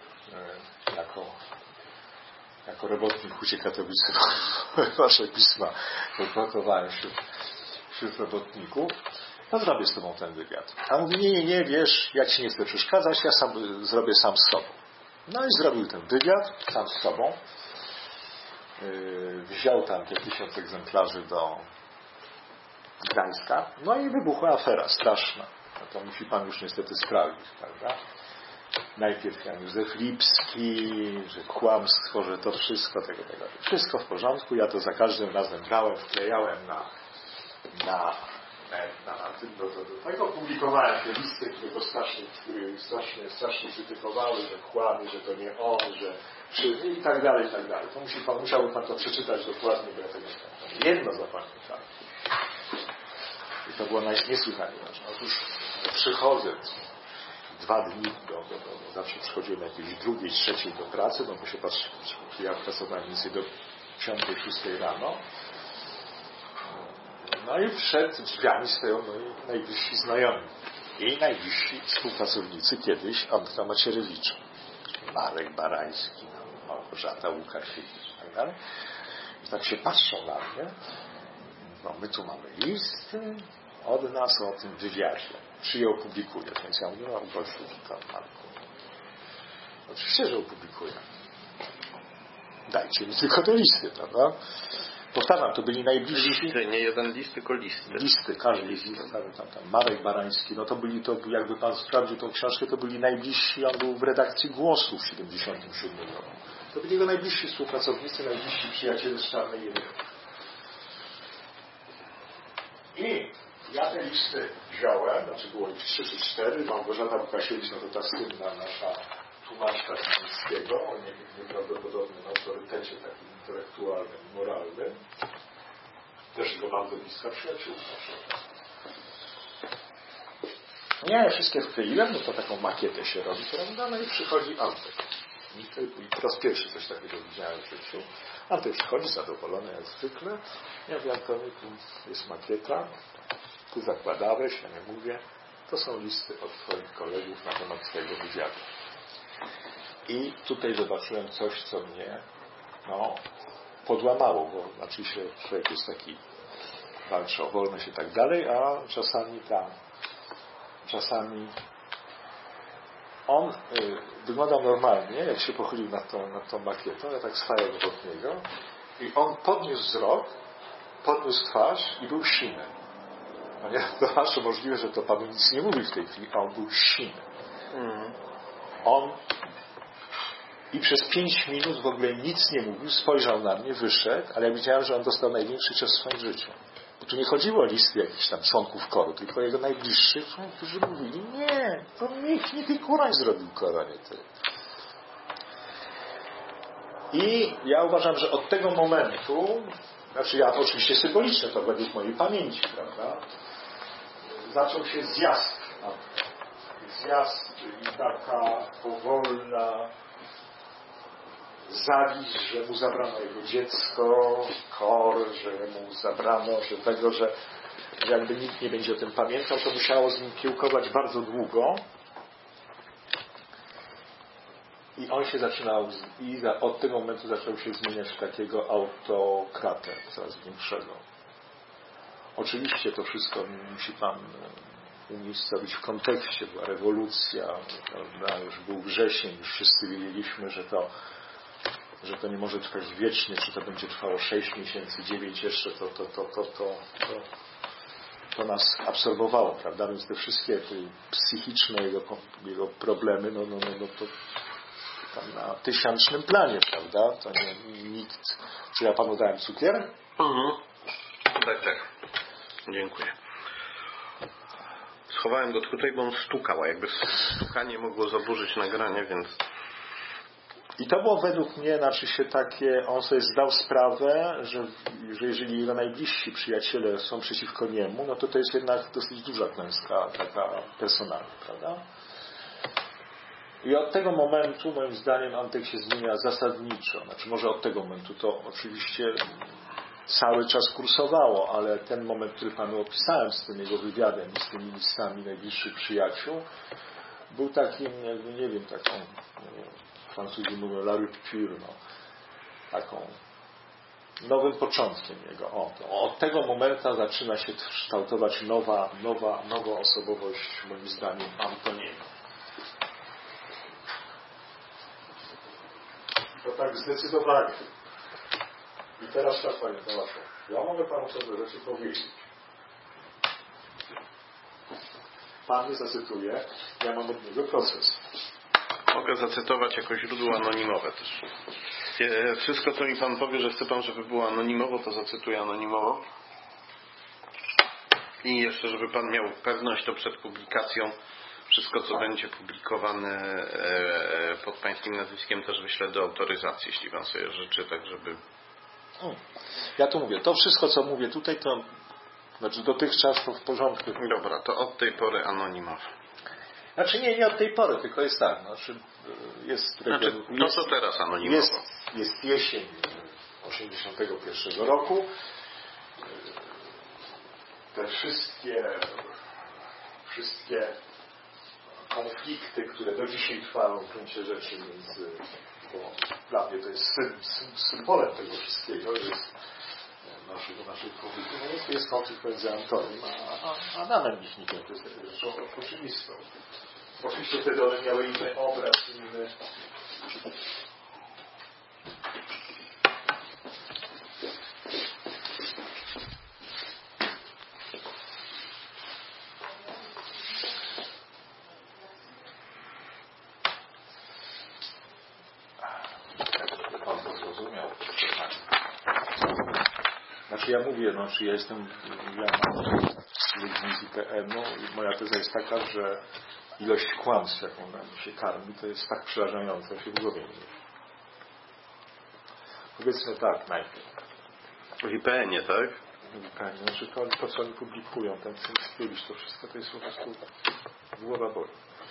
jako robotnik Hucie Katowice wasze pisma wypakowałem wśród robotników. No zrobię z tobą ten wywiad. A mówi: nie, wiesz, ja ci nie chcę przeszkadzać, ja zrobię sam z sobą. No i zrobił ten wywiad sam z sobą. Wziął tam te 1000 egzemplarzy do Gdańska. No i wybuchła afera straszna. No to musi pan już niestety sprawdzić, prawda? Najpierw Jan Józef Lipski, że kłamstwo, że to wszystko tego. Wszystko w porządku. Ja to za każdym razem brałem, wklejałem na tym, do tego publikowałem te listy, które go strasznie krytykowały, że kłamie, że to nie on, że i tak dalej, i tak dalej. To musiałby pan to przeczytać dokładnie, bo ja tego nie. Jedno zapamiętam. I to było niesłychanie ważne. Otóż przychodzę 2 dni zawsze przychodziłem jakieś 2, 3 do pracy, no bo się patrzy, ja pracowałem mniej więcej do 5, 6 rano. No i przed drzwiami stoją moi najbliżsi znajomi. Jej najbliżsi współpracownicy kiedyś Antka Macierewicza. Marek Barański, Małgorzata Łukasiewicz i tak dalej. I tak się patrzą na mnie. No my tu mamy listy od nas o tym wywiadzie. Czy je opublikujesz? Więc ja mówię: no gościu, tam Marku. Oczywiście, że opublikuję. Dajcie mi tylko te listy, prawda? Powtarzam, to byli najbliżsi. Listy, nie jeden list, tylko listy. Listy, każdy z nich, tam Marek Barański, no to byli, jakby pan sprawdził tą książkę, to byli najbliżsi, on był w redakcji Głosu w 1977 roku. To byli jego najbliżsi współpracownicy, najbliżsi przyjaciele z Czarnej Jeleniej. I ja te listy wziąłem, znaczy było ich 3 czy 4, Małgorzata Łukasiewicz, no to ta słynna nasza tłumaczka chińskiego, o nieprawdopodobnym autorytecie takim intelektualnym, moralnym. Też go bardzo bliska przyjaciółka. Nie, wszystkie wkleiłem, no to taką makietę się robi, prawda? No i przychodzi Antek. I po raz pierwszy coś takiego widziałem w życiu. Antek przychodzi zadowolony jak zwykle. Ja mówię: Antoni, tu jest makieta, tu zakładałeś, ja nie mówię. To są listy od twoich kolegów na temat twojego wywiadu. I tutaj zobaczyłem coś, co mnie podłamało, bo znaczy się człowiek jest taki, walczy o wolność i tak dalej, a czasami on wyglądał normalnie, jak się pochylił nad tą makietą, ja tak stałem obok niego i on podniósł wzrok, podniósł twarz i był siny. No nie, to nasze możliwe, że to panu nic nie mówi w tej chwili, a on był siny. On i przez 5 minut w ogóle nic nie mówił, spojrzał na mnie, wyszedł, ale ja widziałem, że on dostał największy cios w swoim życiu. Bo tu nie chodziło o listy jakichś tam członków koru, tylko jego najbliższych, którzy mówili: nie, to nie ty Kurań zrobił koronie, ty. I ja uważam, że od tego momentu, znaczy ja oczywiście symbolicznie to według mojej pamięci, prawda, zaczął się zjazd. Zjazd, czyli taka powolna zawiść, że mu zabrano jego dziecko, KOR, że mu zabrano, że jakby nikt nie będzie o tym pamiętał, to musiało z nim kiełkować bardzo długo. I on się zaczynał, i od tego momentu zaczął się zmieniać w takiego autokratę coraz większego. Oczywiście to wszystko musi pan umiejscowić w kontekście. Była rewolucja, prawda? Już był wrzesień, już wszyscy wiedzieliśmy, że to nie może trwać wiecznie, czy to będzie trwało 6 miesięcy, 9 jeszcze, to nas absorbowało, prawda? Więc te wszystkie psychiczne jego problemy, to tam na 1000 planie, prawda? To nikt... Czy ja panu dałem cukier? Tak. Dziękuję. schowałem go tutaj, bo on stukał, a jakby stukanie mogło zaburzyć nagranie, więc... I to było według mnie, on sobie zdał sprawę, że jeżeli jego najbliżsi przyjaciele są przeciwko niemu, no to jest jednak dosyć duża klęska taka personalna, prawda? I od tego momentu, moim zdaniem, Antek się zmienia zasadniczo. Może od tego momentu to oczywiście cały czas kursowało, ale ten moment, który panu opisałem z tym jego wywiadem i z tymi listami najbliższych przyjaciół, był takim, jakby, nie wiem, Francuzi mówią la rupture, taką nowym początkiem jego. Od tego momentu zaczyna się kształtować nowa osobowość, moim zdaniem, Antoniego. To tak zdecydowanie. I teraz tak, panie Tomaszu, ja mogę panu sobie rzeczy powiedzieć. Pan mnie zacytuje, ja mam od niego proces. Mogę zacytować jako źródło anonimowe też. Wszystko, co mi pan powie, że chce pan, żeby było anonimowo, to zacytuję anonimowo. I jeszcze, żeby pan miał pewność, to przed publikacją wszystko, co będzie publikowane pod pańskim nazwiskiem, też wyślę do autoryzacji, jeśli pan sobie życzy, tak żeby... Ja tu mówię, to wszystko, co mówię tutaj, to dotychczas to w porządku. Dobra, to od tej pory anonimowo. Nie od tej pory, tylko jest tak. To co teraz anonimowo? Jest jesień 1981 roku. Te wszystkie konflikty, które do dzisiaj trwają w gruncie rzeczy dla mnie to jest symbolem tego wszystkiego, jest naszych konfliktów. Jest konflikt między Antonim a Adanem Michnikiem. To jest rzeczą oczywistą. Oczywiście wtedy one miały inny obraz, inny... Pan to zrozumiał. Ja mówię, ja jestem z ludźmi z IPN-u i moja teza jest taka, że ilość kłamstw, jaką nam się karmi, to jest tak przerażająca, że się w głowie nie mieści. Powiedzmy tak, najpierw. W IPN-ie, tak? W IPN-ie, to co oni publikują, ten Cymskiewicz, to wszystko to jest po prostu głowa boli.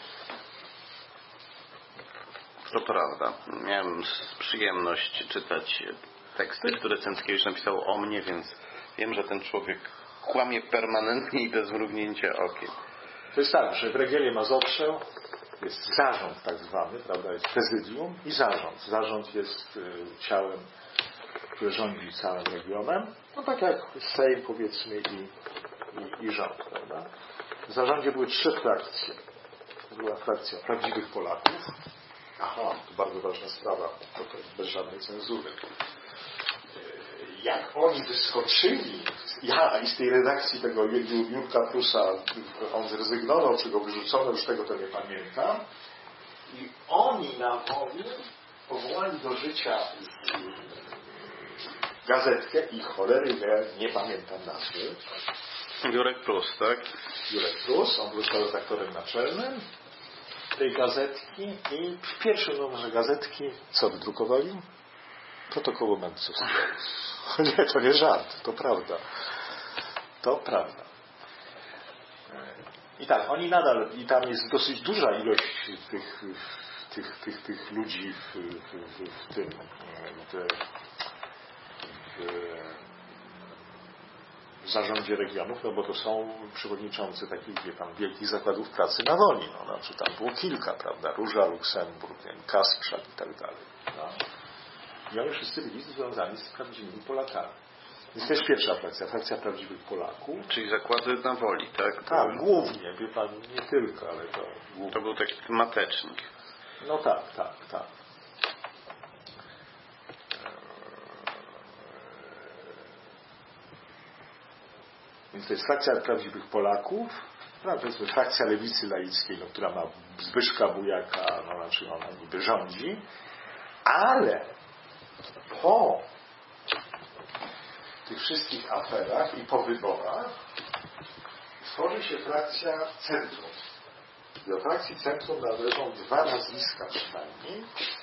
To prawda. Miałem przyjemność czytać teksty, które Cęckiewicz napisał o mnie, więc wiem, że ten człowiek kłamie permanentnie i bez mrugnięcia okiem. To jest tak, że w Regionie Mazowsze jest zarząd tak zwany, prawda, jest prezydium i zarząd. Zarząd jest ciałem, które rządzi całym regionem. No tak jak Sejm, powiedzmy, i rząd, prawda. W zarządzie były 3 frakcje. Była frakcja prawdziwych Polaków. To bardzo ważna sprawa, to jest bez żadnej cenzury. Jak oni wyskoczyli, i z tej redakcji tego Jurka Prusa on zrezygnował, czy go wyrzucono, już tego to nie pamiętam. I oni na woli powołali do życia gazetkę i cholery nie pamiętam nazwy. Jurek Prus, tak? Jurek Prus, on był redaktorem naczelnym tej gazetki i w pierwszym numerze gazetki co wydrukowali? Protokół Mędrcowskiego. Nie, to nie żart, to prawda. To prawda. I tak, oni nadal, i tam jest dosyć duża ilość tych ludzi w tym w zarządzie regionów, bo to są przewodniczący takich, wielkich zakładów pracy na Woli. Tam było kilka, prawda? Róża, Luksemburg, Kasprzak i tak dalej. I oni wszyscy byli związani z prawdziwymi Polakami. Jest też pierwsza frakcja prawdziwych Polaków. Czyli zakłady na Woli, tak? Tak, głównie, wie pan, nie tylko, ale to głównie. To był taki matecznik. No tak. Więc to jest frakcja prawdziwych Polaków, powiedzmy frakcja lewicy laickiej, która ma Zbyszka Bujaka, ona niby rządzi, ale po tych wszystkich aferach i po wyborach tworzy się frakcja centrum. Do frakcji centrum należą dwa nazwiska przynajmniej,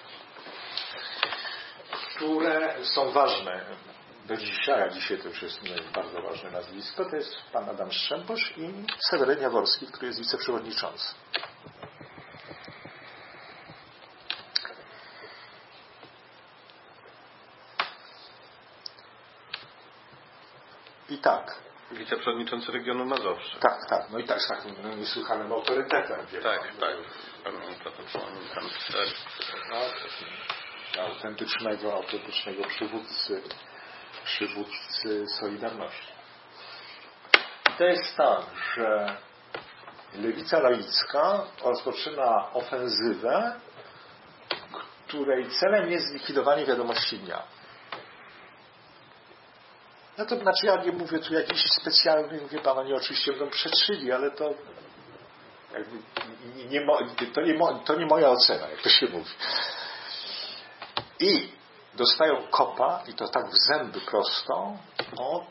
które są ważne do dzisiaj, a dzisiaj to już jest bardzo ważne nazwisko. To jest pan Adam Strzembosz i Seweryn Jaworski, który jest wiceprzewodniczący. I tak. Wiceprzewodniczący regionu Mazowsza. Tak. No i tak, z takim niesłychanym autorytetem. Tak. Pamiętam. Autentycznego przywódcy Solidarności. To jest tak, że Lewica Laicka rozpoczyna ofensywę, której celem jest zlikwidowanie Wiadomości Dnia. No to znaczy, ja nie mówię tu jakiś specjalny, mówię pan, oni oczywiście będą przetrzyli, ale to jakby to nie moja ocena, jak to się mówi. I dostają kopa, i to tak w zęby prosto, od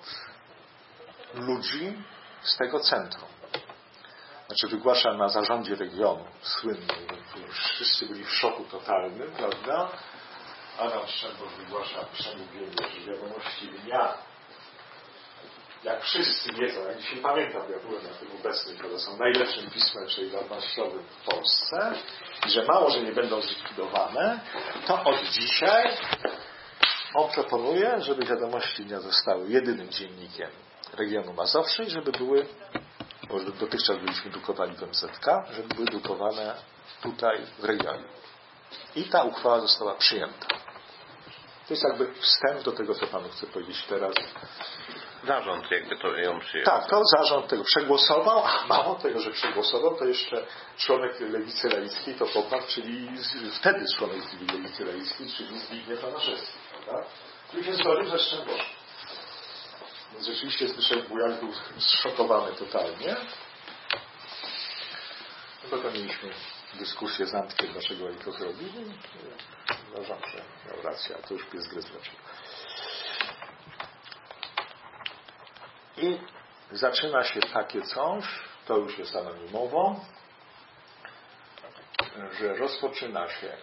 ludzi z tego centrum. Znaczy wygłasza na zarządzie regionu, słynny, wszyscy byli w szoku totalnym, prawda? Adam Strzembosz wygłasza przemówienie, że Wiadomości Dnia, jak wszyscy wiedzą, jak dzisiaj pamiętam, ja byłem na tym obecny, że są najlepszym pismem solidarnościowym w Polsce i że mało, że nie będą zlikwidowane, to od dzisiaj on proponuje, żeby Wiadomości Dnia zostały jedynym dziennikiem regionu Mazowsza i żeby były, bo dotychczas byliśmy drukowani w MZK, żeby były drukowane tutaj w regionie. I ta uchwała została przyjęta. To jest jakby wstęp do tego, co panu chcę powiedzieć teraz. Zarząd jakby to ją przyjął. Tak, to zarząd tego przegłosował, a mało tego, że przegłosował, to jeszcze członek Lewicy Laickiej to poparł, czyli wtedy członek Lewicy Laickiej, czyli Zbigniew Anaszewski, prawda? Który się zgodził ze Strzemboszem. Więc rzeczywiście Zbyszek Bujak był zszokowany totalnie. No potem mieliśmy dyskusję z Antkiem, dlaczego oni to zrobili. Uważam, że miał rację, a to już pies gryzł dlaczego. I zaczyna się takie coś, to już jest anonimowo, że rozpoczyna się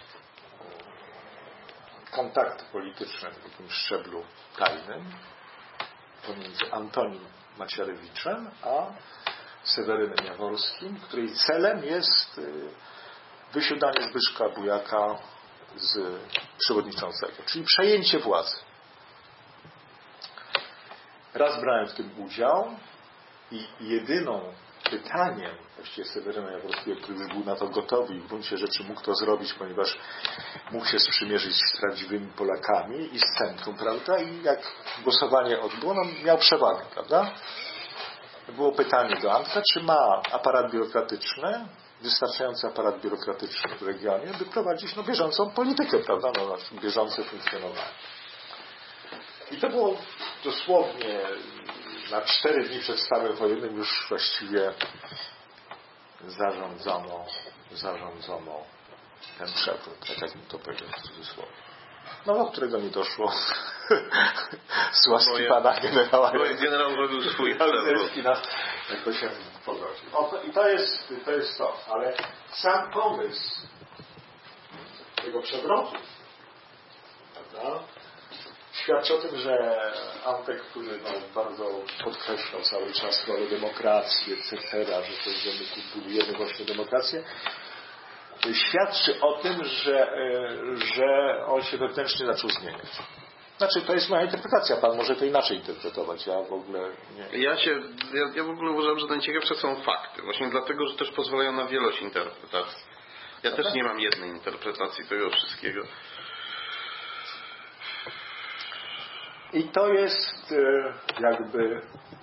kontakt polityczny w takim szczeblu tajnym pomiędzy Antonim Macierewiczem a Sewerynem Jaworskim, której celem jest wysiadanie Zbyszka Bujaka z przewodniczącego, czyli przejęcie władzy. Raz brałem w tym udział i jedyną pytaniem właściwie Seweryna Jaworskiego, który już był na to gotowy i w gruncie rzeczy mógł to zrobić, ponieważ mógł się sprzymierzyć z prawdziwymi Polakami i z centrum, prawda? I jak głosowanie odbyło, no miał przewagę, prawda? Było pytanie do Antka, czy ma aparat biurokratyczny, wystarczający aparat biurokratyczny w regionie, by prowadzić bieżącą politykę, prawda? Bieżące funkcjonowanie. I to było dosłownie na 4 dni przed stanem wojennym już właściwie zarządzono ten przewrót, tak jak mi to powiedział w cudzysłowie. No, do którego nie doszło z łaski pana generała. Generał robił swój przewrót. I nas jakoś się pogodził. I to jest to. Ale sam pomysł tego przewrotu, prawda, świadczy o tym, że Antek, który bardzo podkreślał cały czas rolę demokracji, etc., że my budujemy właśnie demokrację, świadczy o tym, że on się wewnętrznie zaczął zmieniać. Znaczy, to jest moja interpretacja, pan może to inaczej interpretować, ja w ogóle nie. Ja w ogóle uważam, że najciekawsze są fakty, właśnie dlatego, że też pozwalają na wielość interpretacji. Ja też nie mam jednej interpretacji tego wszystkiego. I to jest jakby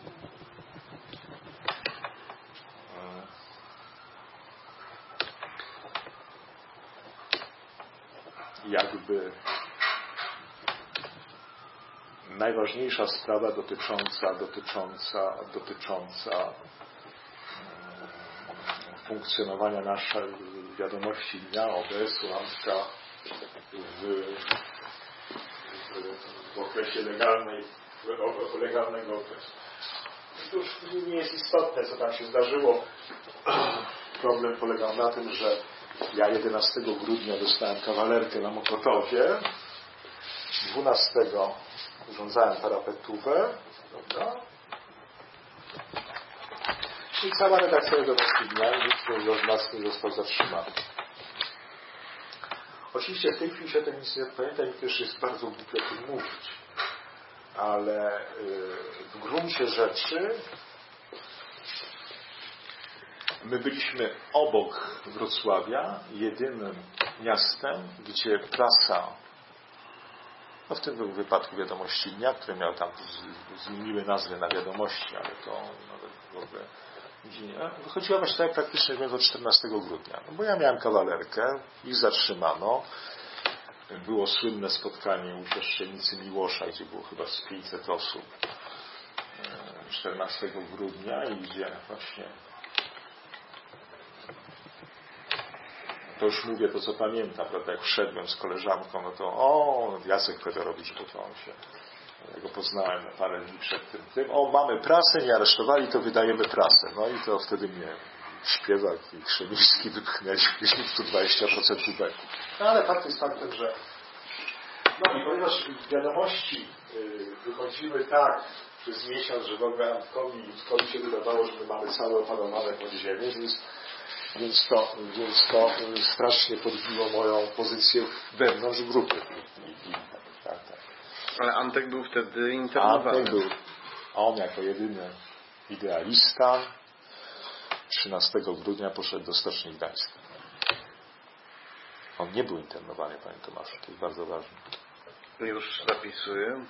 najważniejsza sprawa dotycząca funkcjonowania naszej Wiadomości Dnia, OBS-u, Antka w okresie legalnego okresu. już nie jest istotne, co tam się zdarzyło. Problem polegał na tym, że ja 11 grudnia dostałem kawalerkę na Mokotowie, 12 urządzałem parapetówę, prawda? I cała redakcja Wiadomości Dnia, nic nie został zatrzymany. Oczywiście w tej chwili się ten incydent pamiętam i też jest bardzo głupio o tym mówić. Ale w gruncie rzeczy my byliśmy obok Wrocławia jedynym miastem, gdzie prasa, no w tym wypadku Wiadomości Dnia, które miały tam, zmieniły nazwy na Wiadomości, ale to nawet w ogóle wychodziła właśnie tak praktycznie do 14 grudnia. No bo ja miałem kawalerkę, ich zatrzymano. Było słynne spotkanie u Kościelnicy Miłosza, gdzie było chyba z 500 osób 14 grudnia i gdzie właśnie to już mówię to, co pamiętam, prawda, jak wszedłem z koleżanką, no to Jacek Fedorowicz, bo to on się, ja go poznałem parę dni przed tym, mamy prasę, nie aresztowali, to wydajemy prasę. No i to wtedy mnie Śpiewak i Krzemiński wypchnęli 120% ubeku. No ale fakt jest faktem, że no i ponieważ wiadomości wychodziły tak przez miesiąc, że w ogóle Antkowi się wydawało, że my mamy całe opanowane podziemie, więc to strasznie podbiło moją pozycję wewnątrz grupy. Tak. Ale Antek był wtedy internowany. Antek był, a on jako jedyny idealista 13 grudnia poszedł do Stoczni Gdańska. On nie był internowany, panie Tomaszu, to jest bardzo ważne. Już zapisuję.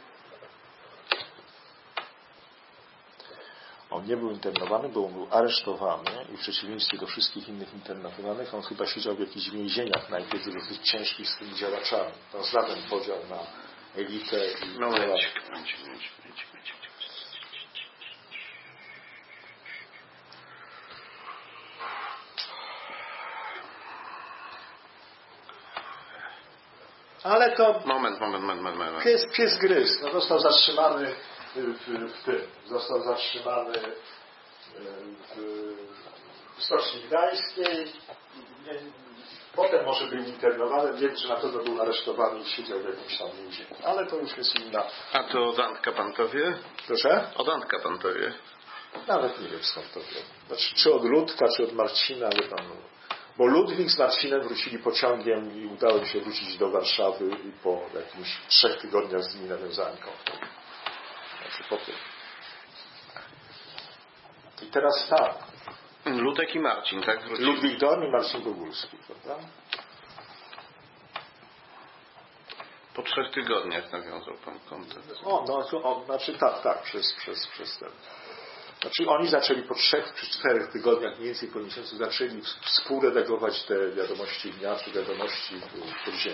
On nie był internowany, bo on był aresztowany i w przeciwieństwie do wszystkich innych internowanych, on chyba siedział w jakichś więzieniach najpierw dosyć ciężkich z tymi działaczami. To zna ten podział na elitę i... Momencik. Ale to... Moment. Pies gryz. No, został zatrzymany w tym. Został zatrzymany w Stoczni Gdańskiej. Potem może był internowany. Wiem, że na pewno był aresztowany i siedział w jakimś tam więzieniu. Ale to już jest inna. A to od Antka pan to wie? Proszę? Od Antka pan to wie? Nawet nie wiem, skąd to wiem. Znaczy, czy od Ludka, czy od Marcina, ale tam... Bo Ludwik z Marcinem wrócili pociągiem i udało mi się wrócić do Warszawy i po jakimś 3 tygodniach z nimi nawiązałem kontakt. Znaczy po tym. I teraz tak. Ludek i Marcin, tak? Wrócili. Ludwik Dorn i Marcin Bogórski, prawda? Po 3 tygodniach nawiązał pan kontakt. Znaczy tak, przez ten. Znaczy oni zaczęli po 3 czy 4 tygodniach, mniej więcej po miesiącu, zaczęli współredagować te Wiadomości Dnia, czy Wiadomości podziemne.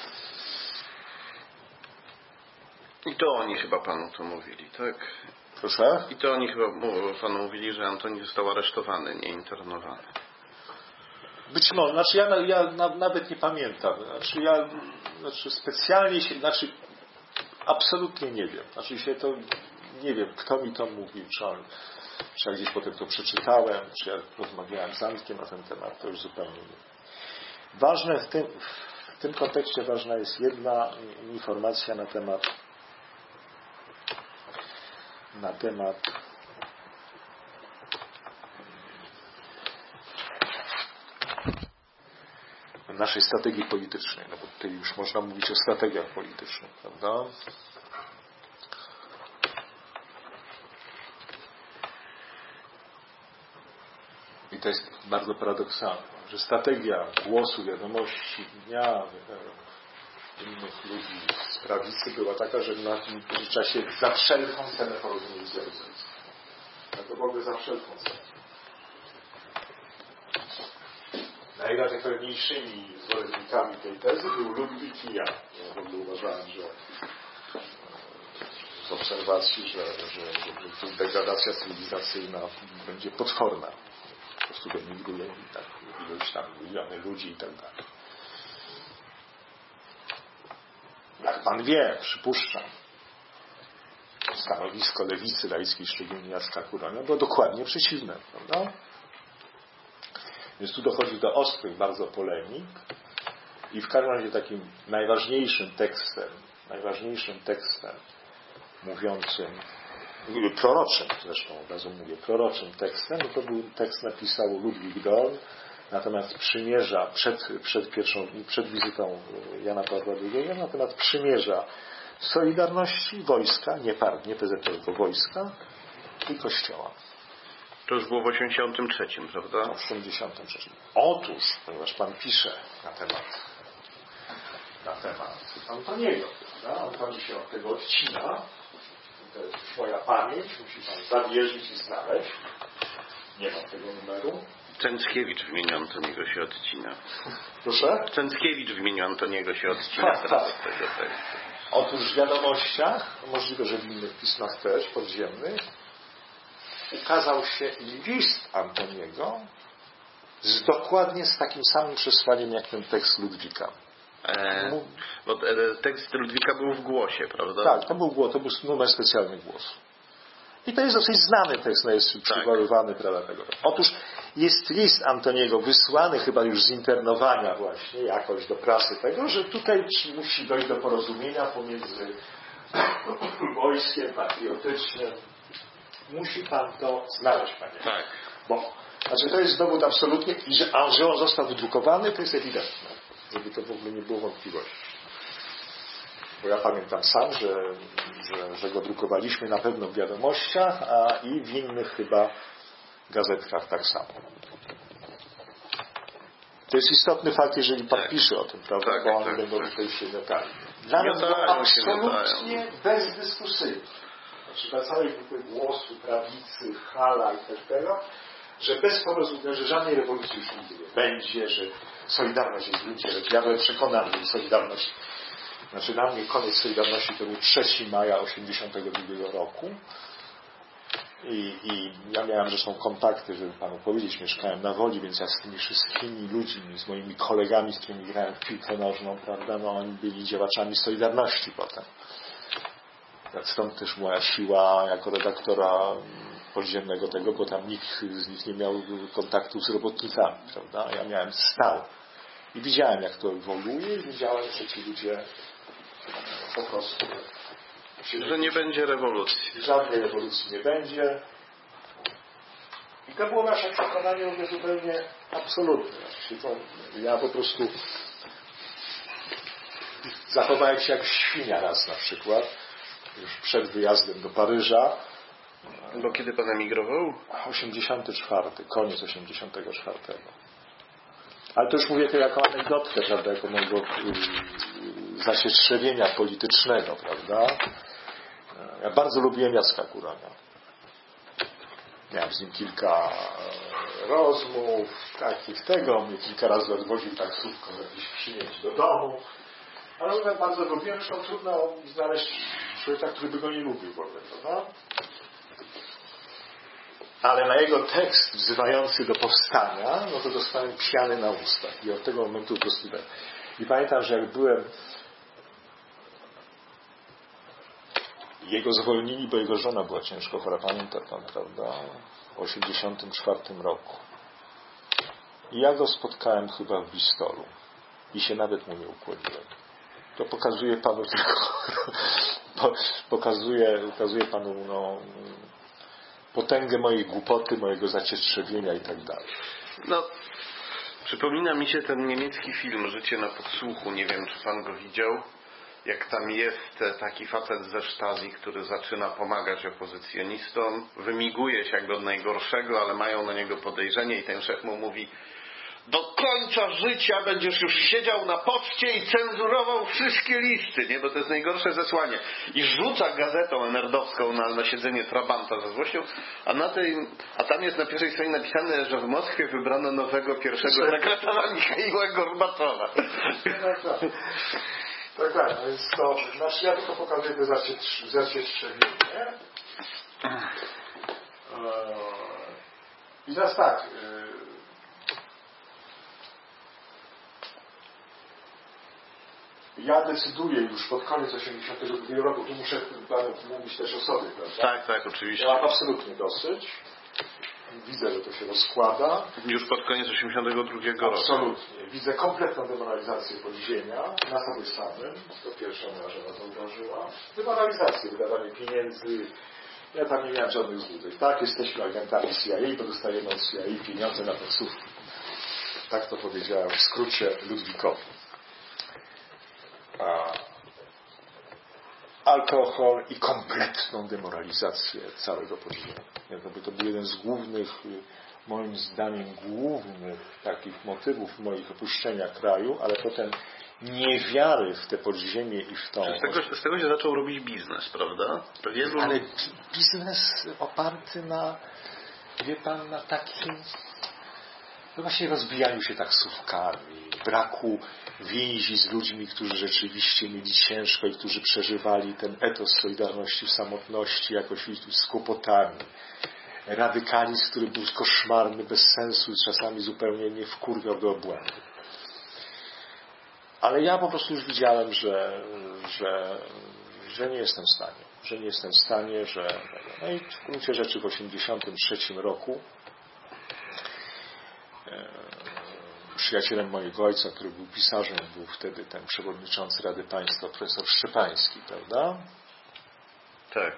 I to oni chyba panu to mówili, tak? Proszę? I to oni chyba panu mówili, że Antoni został aresztowany, nie internowany. Być może, znaczy ja nawet nie pamiętam. Znaczy specjalnie się, absolutnie nie wiem. Znaczy się to, nie wiem, kto mi to mówił, czy ja gdzieś potem to przeczytałem, czy ja rozmawiałem z Antkiem na ten temat, to już zupełnie nie wiem. Ważne w tym kontekście ważna jest jedna informacja na temat naszej strategii politycznej, no bo tutaj już można mówić o strategiach politycznych, prawda? I to jest bardzo paradoksalne, że strategia Głosu, Wiadomości Dnia, innych ludzi z prawicy była taka, że w czasie za wszelką cenę porozumieć z Związkiem. Tak to w ogóle za wszelką cenę. Najpewniejszymi zwolennikami tej tezy był Ludwik i ja. Ja w ogóle uważałem, że z obserwacji, że degradacja cywilizacyjna będzie potworna. Po prostu wymigruje i tak ilość tam miliony ludzi i tak dalej. Jak pan wie, przypuszczam, stanowisko lewicy laickiej, szczególnie Jacka Kuronia, było dokładnie przeciwne, prawda? Więc tu dochodzi do ostrych bardzo polemik i w każdym razie takim najważniejszym tekstem mówiącym, proroczym zresztą, od razu mówię, proroczym tekstem, no to był tekst napisał Ludwik Dorn na temat przymierza przed wizytą Jana Pawła II, na temat przymierza Solidarności, wojska, nie PZP, tylko wojska i Kościoła. To już było w 83, prawda? W 83. Otóż, ponieważ Pan pisze na temat Antoniego, prawda? Antoni się od tego odcina. To jest moja pamięć, musi Pan zawierzyć i znaleźć. Nie mam tego numeru. Cęckiewicz w imieniu Antoniego się odcina. Proszę? Cęckiewicz w imieniu Antoniego się odcina teraz od tego tekstu. Otóż w wiadomościach, możliwe, że w innych pismach też, podziemnych, ukazał się list Antoniego dokładnie z takim samym przesłaniem jak ten tekst Ludwika. Bo tekst Ludwika był w głosie, prawda? Tak, to był numer specjalny głosu. I to jest dosyć znany tekst, no jest przywoływany, prawda, tego. Otóż jest list Antoniego wysłany chyba już z internowania właśnie jakoś do prasy tego, że tutaj musi dojść do porozumienia pomiędzy wojskiem patriotycznym. Musi Pan to znaleźć, Panie. Tak. Bo, znaczy to jest dowód absolutnie, i że on został wydrukowany, to jest ewidentne. Żeby to w ogóle nie było wątpliwości. Bo ja pamiętam sam, że go drukowaliśmy na pewno w wiadomościach, a i w innych chyba gazetkach tak samo. To jest istotny fakt, jeżeli Pan pisze o tym, prawda? Tak, bo oni tak, będą tak. tutaj się miotali. Dla nas było absolutnie bezdyskusyjne. Znaczy dla całej grupy Głosu, Prawicy, Hala i tak dalej, że bez porozumienia, że żadnej rewolucji już nigdy nie będzie, że Solidarność jest w gruncie rzeczy. Ja byłem przekonany, że Solidarność, znaczy dla mnie koniec Solidarności to był 3 maja 1982 roku. I ja miałem zresztą kontakty, żeby Panu powiedzieć, mieszkałem na Woli, więc ja z tymi wszystkimi ludźmi, z moimi kolegami, z którymi grałem w piłkę nożną, prawda, no oni byli działaczami Solidarności potem. Stąd też moja siła jako redaktora podziemnego tego, bo tam nikt z nich nie miał kontaktów z robotnikami, prawda? Ja miałem stał. I widziałem, jak to ewoluuje, i widziałem, że ci ludzie po prostu... Że nie będzie rewolucji. Żadnej rewolucji nie będzie. I to było nasze przekonanie zupełnie absolutne. Ja po prostu zachowałem się jak świnia raz na przykład, już przed wyjazdem do Paryża. Bo kiedy Pan emigrował? 84, koniec 84. Ale to już mówię to jako anegdotkę, prawda, jako mojego zacietrzewienia politycznego, prawda. Ja bardzo lubiłem Jacka Kuronia. Miałem z nim kilka rozmów, takich tego, mnie kilka razy odwoził taksówką jakiś przyjęć do domu. Ale ja bardzo lubiłem, zresztą trudno znaleźć człowieka, który by go nie lubił w ogóle, prawda? Ale na jego tekst wzywający do powstania, no to dostałem piany na ustach. I od tego momentu po prostu... I pamiętam, że jak byłem... Jego zwolnili, bo jego żona była ciężko chora. Pamięta Pan, prawda? W 84 roku. I ja go spotkałem chyba w Bristolu. I się nawet mu nie ukłoniłem. To pokazuje Panu tylko... ukazuje Panu, no... potęgę mojej głupoty, mojego zacietrzewienia i tak dalej. No, przypomina mi się ten niemiecki film Życie na podsłuchu. Nie wiem, czy Pan go widział. Jak tam jest taki facet ze Stasi, który zaczyna pomagać opozycjonistom, wymiguje się jakby od najgorszego, ale mają na niego podejrzenie i ten szef mu mówi: do końca życia będziesz już siedział na poczcie i cenzurował wszystkie listy, nie? Bo to jest najgorsze zesłanie. I rzuca gazetą enerdowską na siedzenie trabanta ze złością, a tam jest na pierwszej stronie napisane, że w Moskwie wybrano nowego pierwszego sekretarza Michaiła Gorbaczowa. Tak, no więc to, znaczy ja tylko pokazuję to zacietrzewienie. I teraz tak, ja decyduję już pod koniec 1982 roku, tu muszę panu mówić też o sobie, prawda? Tak, oczywiście. Ja mam absolutnie dosyć. Widzę, że to się rozkłada. Już pod koniec 1982 roku. Absolutnie. Widzę kompletną demoralizację podziemia na sobie samym. To pierwsza moja żona zauważyła. Demoralizację, wydawanie pieniędzy. Ja tam nie miałem żadnych złudzeń. Tak, jesteśmy agentami CIA, bo dostajemy od CIA pieniądze na taksówkę. Tak to powiedziałem w skrócie Ludwikowi. Alkohol i kompletną demoralizację całego podziemia. To był jeden z głównych, moim zdaniem głównych takich motywów moich opuszczenia kraju, ale potem niewiary w te podziemie i w tą... Z tego się zaczął robić biznes, prawda? Ale biznes oparty na, wie pan, na takim... No właśnie rozbijaniu się taksówkami, braku więzi z ludźmi, którzy rzeczywiście mieli ciężko i którzy przeżywali ten etos solidarności w samotności, jakoś z kłopotami. Radykalizm, który był koszmarny, bez sensu, czasami zupełnie nie wkurwiał do obłędu. Ale ja po prostu już widziałem, że nie jestem w stanie. Że nie jestem w stanie, że... No i w gruncie rzeczy w 1983 roku przyjacielem mojego ojca, który był pisarzem, był wtedy ten przewodniczący Rady Państwa, profesor Szczepański, prawda? Tak.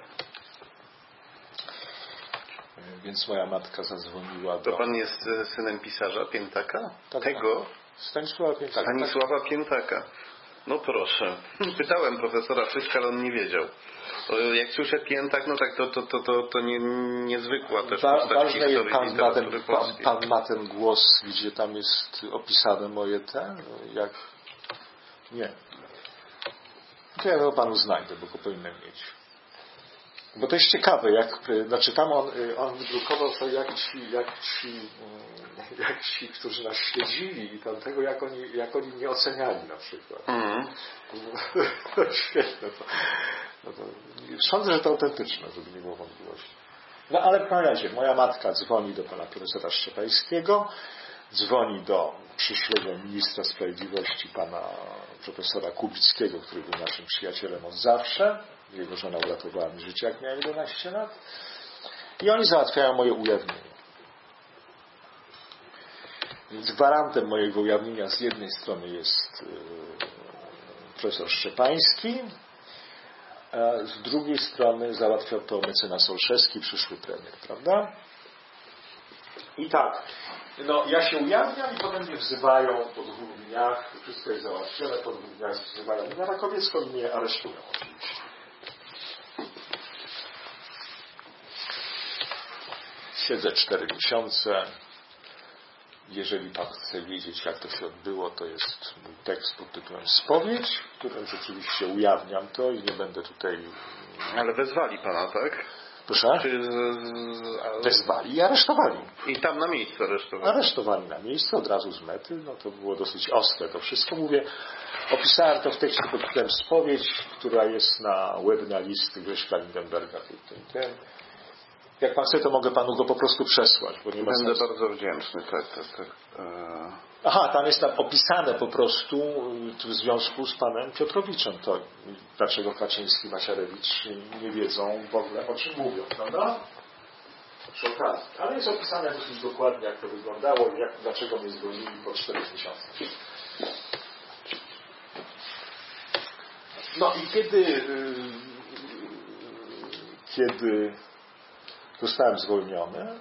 Więc moja matka zadzwoniła do... To pan jest synem pisarza Piętaka? Tak, Tego? Stanisława Piętaka. Stanisława Piętaka. No proszę. Pytałem profesora Fryszka, ale on nie wiedział. Jak słyszę Piętak, no tak, to niezwykła też postać ważne jest, pan ma ten głos, gdzie tam jest opisane moje jak... Nie. To ja go panu znajdę, bo go powinienem mieć. Bo to jest ciekawe, znaczy tam on wydrukował to jak ci, którzy nas śledzili i tamtego, jak oni mnie oceniali na przykład. Świetne to. Sądzę, że to autentyczne, żeby nie było wątpliwości. No ale w każdym razie, moja matka dzwoni do pana profesora Szczepańskiego, dzwoni do przyszłego ministra sprawiedliwości, pana profesora Kubickiego, który był naszym przyjacielem od zawsze. Jego żona uratowała mi życie, jak miałem 11 lat. I oni załatwiają moje ujawnienie. Więc gwarantem mojego ujawnienia z jednej strony jest profesor Szczepański, a z drugiej strony załatwiał to mecenas Olszewski, przyszły premier, prawda? I tak, no ja się ujawniam i potem mnie wzywają po 2 dniach, wszystko jest załatwione, po 2 dniach wzywają mnie na Rakowiecką i mnie aresztują oczywiście. Siedzę 4 miesiące. Jeżeli pan chce wiedzieć, jak to się odbyło, to jest mój tekst pod tytułem Spowiedź, w którym rzeczywiście ujawniam to i nie będę tutaj... Ale wezwali pana, tak? Proszę? Wezwali i aresztowali. I tam na miejscu aresztowali? Aresztowali na miejscu, od razu z mety. No to było dosyć ostre to wszystko. Mówię, opisałem to w tekście pod tytułem Spowiedź, która jest na webinalisty Grześka Lindenberga. Jak pan chce, to mogę panu go po prostu przesłać, bo nie ma sensu. Będę bardzo wdzięczny. Aha, tam jest opisane po prostu w związku z panem Piotrowiczem to, dlaczego Kaczyński i Macierewicz nie wiedzą w ogóle, o czym mówią, prawda? Przy okazji. Ale jest opisane dosyć dokładnie, jak to wyglądało i dlaczego mnie zwolnili po 4 miesiącach. No i kiedy zostałem zwolniony,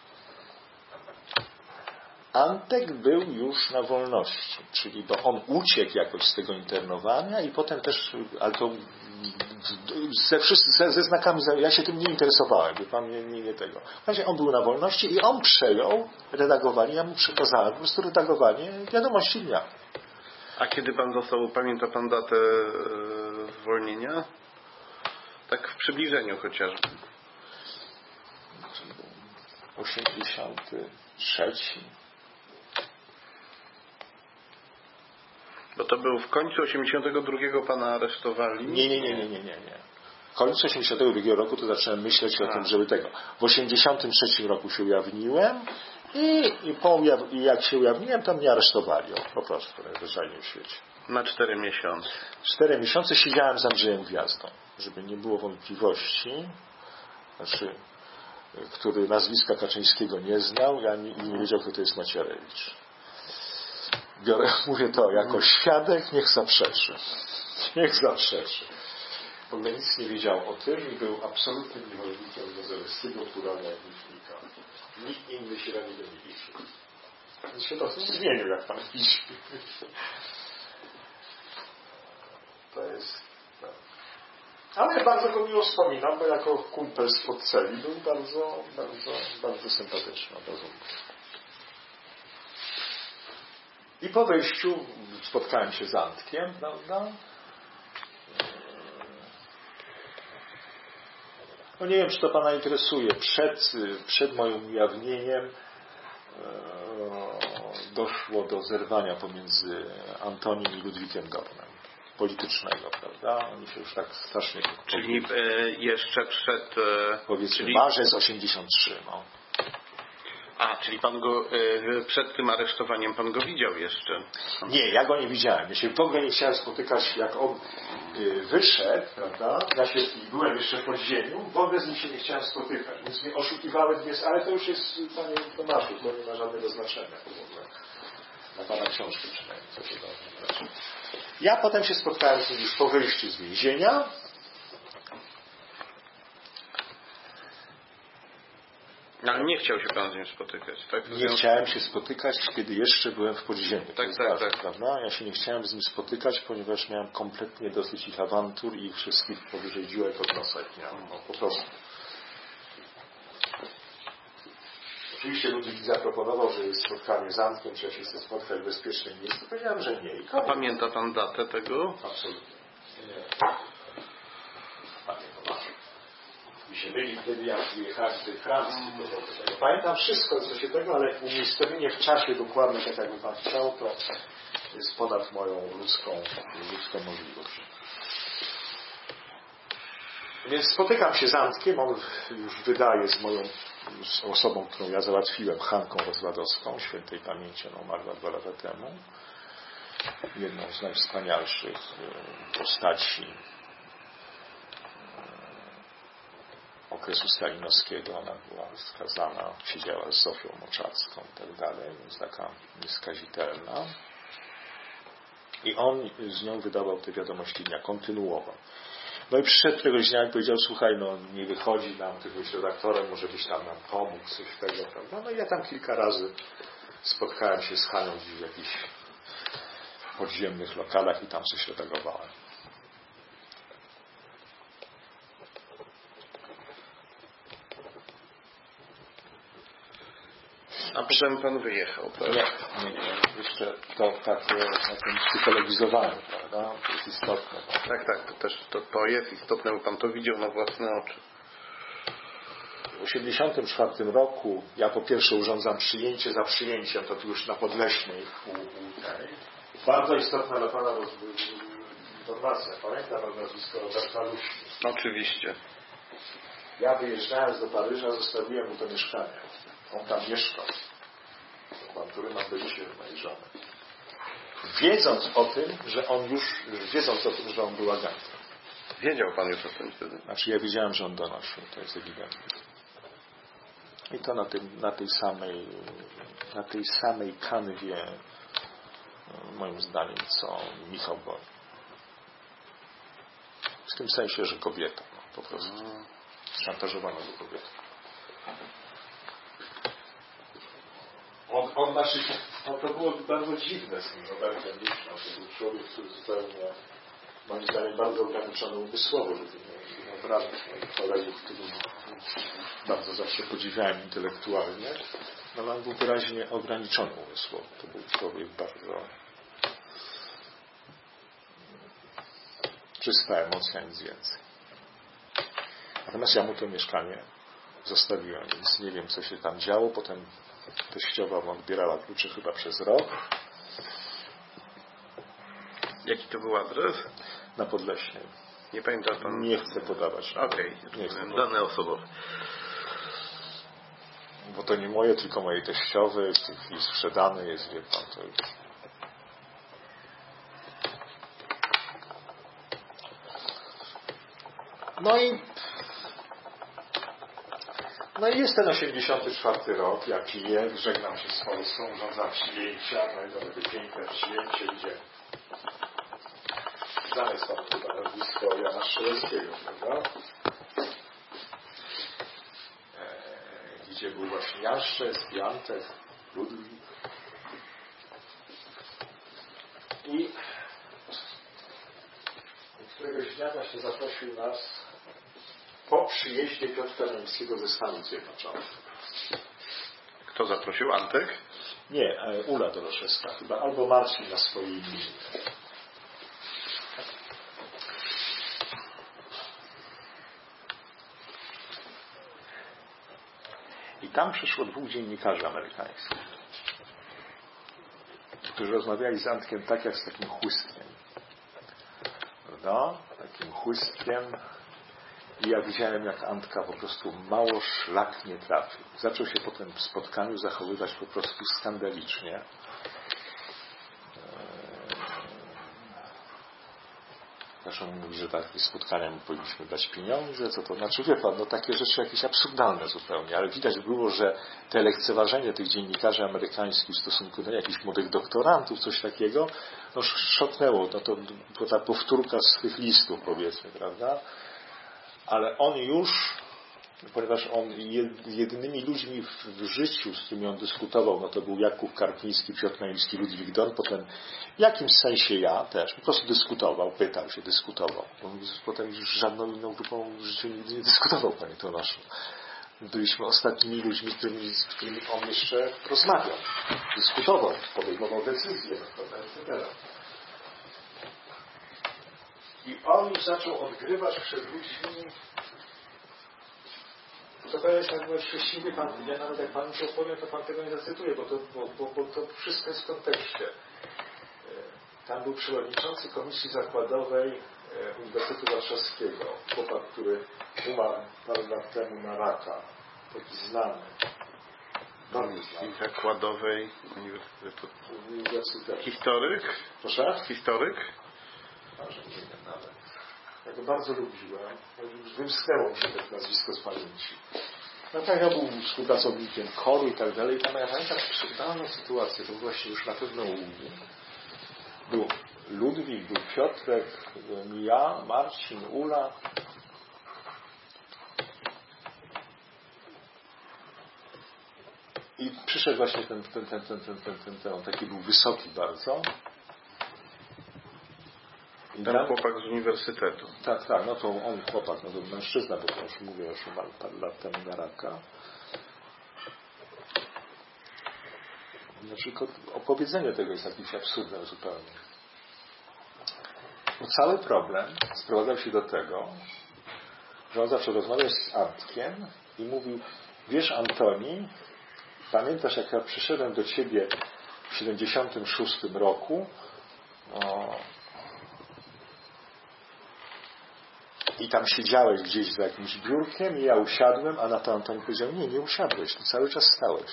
Antek był już na wolności, czyli bo on uciekł jakoś z tego internowania i potem też, ale to ze znakami, ja się tym nie interesowałem, by pan nie tego. W razie on był na wolności i on przejął redagowanie, ja mu przekazałem po prostu redagowanie Wiadomości Dnia. A kiedy pan został, pamięta pan datę zwolnienia? Tak w przybliżeniu chociażby. 83. Bo to był w końcu 82 pana aresztowali? Nie. W końcu 82 roku to zacząłem myśleć o tym, żeby tego. W 83 roku się ujawniłem i jak się ujawniłem, to mnie aresztowali. Po prostu, najwyżej w świecie. Na 4 miesiące. 4 miesiące siedziałem z Andrzejem Gwiazdą, żeby nie było wątpliwości, który nazwiska Kaczyńskiego nie znał i nie wiedział, kto to jest Macierewicz. Mówię to jako świadek, niech zaprzeczy. Niech zaprzeczy. W ogóle nic nie wiedział o tym i był absolutnym niewolnikiem Modzelewskiego, Kurana i Licznika. Nikt inny się na niego nie liczył. Więc się to zmienił, jak pan widzi. To jest... Tak. Ale bardzo go miło wspominam, bo jako kumpel spod celi był bardzo, bardzo, bardzo sympatyczny. I po wyjściu spotkałem się z Antkiem, prawda? No nie wiem, czy to pana interesuje. Przed moim ujawnieniem doszło do zerwania pomiędzy Antonim i Ludwikiem Dornem. Politycznego, prawda? Oni się już tak strasznie... Czyli jeszcze przed... Powiedzmy, marzec 83, no. Czyli pan go przed tym aresztowaniem pan go widział jeszcze? Nie, ja go nie widziałem. Ja się w ogóle nie chciałem spotykać, jak on wyszedł, prawda? Ja się byłem jeszcze w podziemiu, w ogóle z nim się nie chciałem spotykać. Więc mnie oszukiwały ale to już jest, panie Tomaszu, to nie ma żadnego znaczenia w ogóle. Na pana książki przynajmniej, co się da znaczy. Ja potem się spotkałem z nim już po wyjściu z więzienia. Ale nie chciał się pan z nim spotykać, tak? Nie chciałem się spotykać, kiedy jeszcze byłem w podziemiu. Tak. Prawda? Ja się nie chciałem z nim spotykać, ponieważ miałem kompletnie dosyć ich awantur i ich wszystkich powyżej dziurek od nosa miałem. No, po prostu. Oczywiście Ludwik zaproponował, że jest spotkanie z Antkiem, czy ja się chcę spotkać w bezpiecznym miejscu. Powiedziałem, że nie. A pamięta pan datę tego? Absolutnie. Nie. Panie Tomaszu. Mi się myli wtedy, jak wyjechałem z tej Francji. Pamiętam wszystko, co się tego, ale umiejscowienie w czasie dokładnie, tak jakby pan chciał, to jest ponad moją ludzką możliwość. Więc spotykam się z Antkiem, on już wydaje z osobą, którą ja załatwiłem, Hanką Rozwadowską, świętej pamięci, ona umarła 2 lata temu. Jedną z najwspanialszych postaci okresu stalinowskiego. Ona była skazana, siedziała z Zofią Moczarską i tak dalej, więc taka nieskazitelna. I on z nią wydawał te wiadomości dnia, kontynuował. No i przyszedł któregoś dnia i powiedział, słuchaj, no nie wychodzi nam, ty byłeś redaktorem, może byś tam nam pomógł, coś tego, prawda? No i ja tam kilka razy spotkałem się z Hanią gdzieś w jakichś podziemnych lokalach i tam coś redagowałem. A potem pan wyjechał, tak? Nie. Jeszcze to takie na tym psychologizowaniu, prawda? To jest istotne. Tak, to też to jest istotne, bo pan to widział na własne oczy. W 1984 roku ja po pierwsze urządzam przyjęcie za przyjęciem, to tu już na Podleśnej u tej. Bardzo istotna dla pana informacja. Pamiętam nazwisko Roberta Lusi. Oczywiście. Ja wyjeżdżając do Paryża zostawiłem mu to mieszkanie. On tam mieszkał. Który mam do dzisiaj mojej żony. Wiedząc o tym, że on był agentem. Wiedział pan już o tym wtedy? Znaczy ja wiedziałem, że on donosił, to jest ewidentne. I to na tej samej kanwie, moim zdaniem, co Michał Boń. W tym sensie, że kobieta, po prostu. Szantażowano do kobiety. To było bardzo dziwne z tym Robertem Liczną. To był człowiek, który zupełnie, moim zdaniem, bardzo ograniczony umysłowo, żeby nie obrazić moich kolegów, których bardzo zawsze podziwiałem intelektualnie, ale on był wyraźnie ograniczony umysłowo. To był człowiek bardzo czysta emocja, nic więcej. Natomiast ja mu to mieszkanie zostawiłem, więc nie wiem, co się tam działo. Potem teściowa mu odbierała klucze chyba przez rok. Jaki to był adres? Na Podleśnej. Nie pamięta pan? Nie chcę podawać. Okej, dane osobowe. Bo to nie moje, tylko mojej teściowej. W tej chwili sprzedane jest, wie pan, to już. No i jest ten 84 rok, jaki jest, żegnam się z Polską, urządzam przyjęcia, no i to piękne przyjęcie, gdzie znane są chyba nazwisko Jana Strzeleckiego, prawda? Gdzie był właśnie Jan Strzelecki, Antek, Ludwik. I któregoś dnia właśnie zaprosił nas po przyjeździe Piotra Niemieckiego ze Stanów Zjednoczonych. Kto zaprosił? Antek? Nie, Ula Doroszewska chyba, albo Marcin na swojej imieniu. I tam przyszło 2 dziennikarzy amerykańskich, którzy rozmawiali z Antkiem tak jak z takim chłystkiem. Prawda? Takim chłystkiem. I ja widziałem, jak Antka po prostu mało szlak nie trafił. Zaczął się po tym spotkaniu zachowywać po prostu skandalicznie. Zresztą mówi, że takie spotkania mu powinniśmy dać pieniądze, co to znaczy, wie pan, no takie rzeczy jakieś absurdalne zupełnie, ale widać było, że te lekceważenie tych dziennikarzy amerykańskich w stosunku do jakichś młodych doktorantów, coś takiego, no szoknęło, no to ta powtórka z tych listów, powiedzmy, prawda? Ale on już, ponieważ on jedynymi ludźmi w życiu, z którymi on dyskutował, no to był Jakub Karpiński, Piotr Naimski, Ludwik Dorn, potem w jakimś sensie ja też, po prostu dyskutował, pytał się, dyskutował. Potem już żadną inną grupą w życiu nigdy nie dyskutował, panie Tomaszu. Byliśmy ostatnimi ludźmi, z którymi on jeszcze rozmawiał, dyskutował, podejmował decyzje, etc. I on już zaczął odgrywać przed ludźmi. To jest tak szczęśliwy pan. Ja nawet jak panu się opowiem, to pan tego nie zacytuje, bo to wszystko jest w kontekście. Tam był przewodniczący Komisji Zakładowej Uniwersytetu Warszawskiego. Chłopak, który umarł parę lat temu na raka. Taki znany. Komisji Zakładowej Uniwersytetu. Historyk? Proszę? Historyk? Może nie wiem nawet. Ja go bardzo lubiłem. Wymsknęło mi się to nazwisko z pamięci. No tak, ja był współpracownikiem KOR-u i tak dalej. Tam ja pamiętam absurdalną sytuację. To właśnie już na pewno u mnie. Był Ludwik, był Piotrek, byłem ja, Marcin, Ula. I przyszedł właśnie ten on taki był wysoki bardzo. Ten chłopak z uniwersytetu. Tak, no to on chłopak, no to mężczyzna, bo to już mówię, że umarł parę lat temu na raka. Znaczy opowiedzenie tego jest jakimś absurdem zupełnie. Bo cały problem sprowadzał się do tego, że on zaczął rozmawiać z Antkiem i mówił: wiesz, Antoni, pamiętasz, jak ja przyszedłem do ciebie w 76 roku i tam siedziałeś gdzieś za jakimś biurkiem i ja usiadłem, a na to Antoni powiedział: nie usiadłeś, ty cały czas stałeś.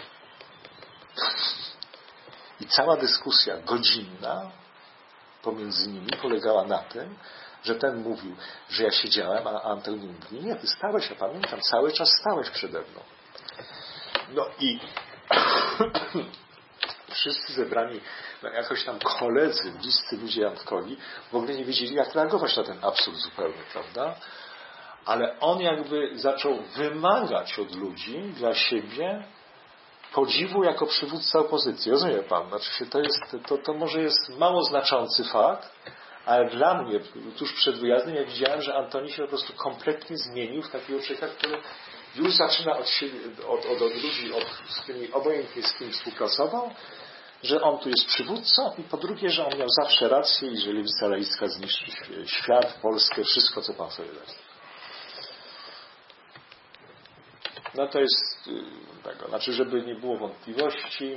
I cała dyskusja godzinna pomiędzy nimi polegała na tym, że ten mówił, że ja siedziałem, a Antoni mówi: nie, ty stałeś, ja pamiętam, cały czas stałeś przede mną. No i wszyscy zebrani, no jakoś tam koledzy, bliscy ludzie Antkowi w ogóle nie wiedzieli, jak reagować na ten absurd zupełnie, prawda? Ale on jakby zaczął wymagać od ludzi dla siebie podziwu jako przywódca opozycji. Rozumie pan? Znaczy to może jest mało znaczący fakt, ale dla mnie tuż przed wyjazdem ja widziałem, że Antoni się po prostu kompletnie zmienił w takiego człowieka, który już zaczyna od siebie, od ludzi, z którymi obojętnie z kim współpracował, że on tu jest przywódcą i po drugie, że on miał zawsze rację i że lewica laicka zniszczy świat, Polskę, wszystko, co pan sobie da. No to jest tego. Znaczy, żeby nie było wątpliwości,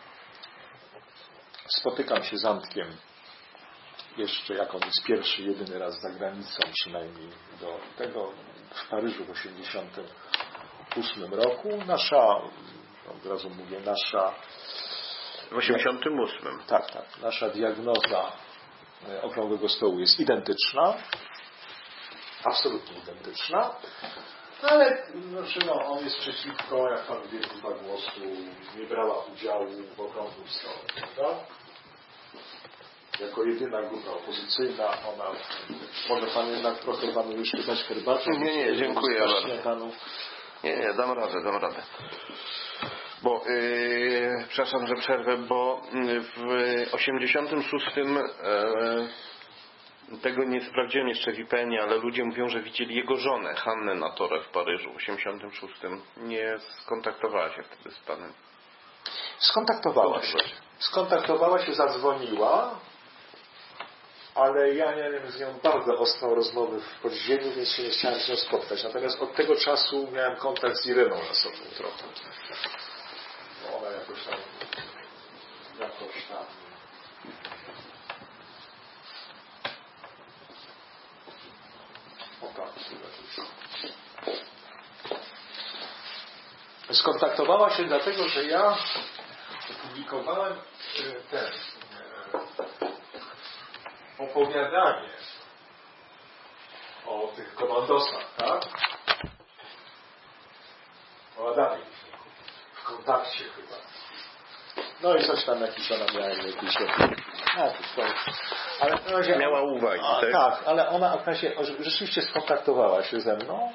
spotykam się z Antkiem jeszcze, jak on jest pierwszy, jedyny raz za granicą, przynajmniej do tego, w Paryżu w 1988 roku. Od razu mówię, w 88. Tak. Nasza diagnoza Okrągłego Stołu jest identyczna. absolutnie identyczna. No ale on jest przeciwko, jak pan wie, grupa głosu nie brała udziału w okrągłym stole, prawda? Jako jedyna grupa opozycyjna, ona... Może pan jednak trochę panu już dać herbatę? Nie, dziękuję bardzo. Panu. Nie, dam radę. Bo, przepraszam, że przerwę, bo w 86 tego nie sprawdziłem jeszcze w IPN-ie, ale ludzie mówią, że widzieli jego żonę, Hannę na torach w Paryżu w 86. Nie skontaktowała się wtedy z panem. Skontaktowała się, zadzwoniła, ale ja miałem z nią bardzo ostrą rozmowę w podziemiu, więc się nie chciałem z nią spotkać. Natomiast od tego czasu miałem kontakt z Ireną Lasową trochę. Bo ona jakoś tam skontaktowała się dlatego, że ja opublikowałem opowiadanie o tych komandosach, tak? O Adamie w kontakcie chyba. No i coś tam jakiś ona miała jakieś ale miała uwagi, tak? Tak, ale ona rzeczywiście skontaktowała się ze mną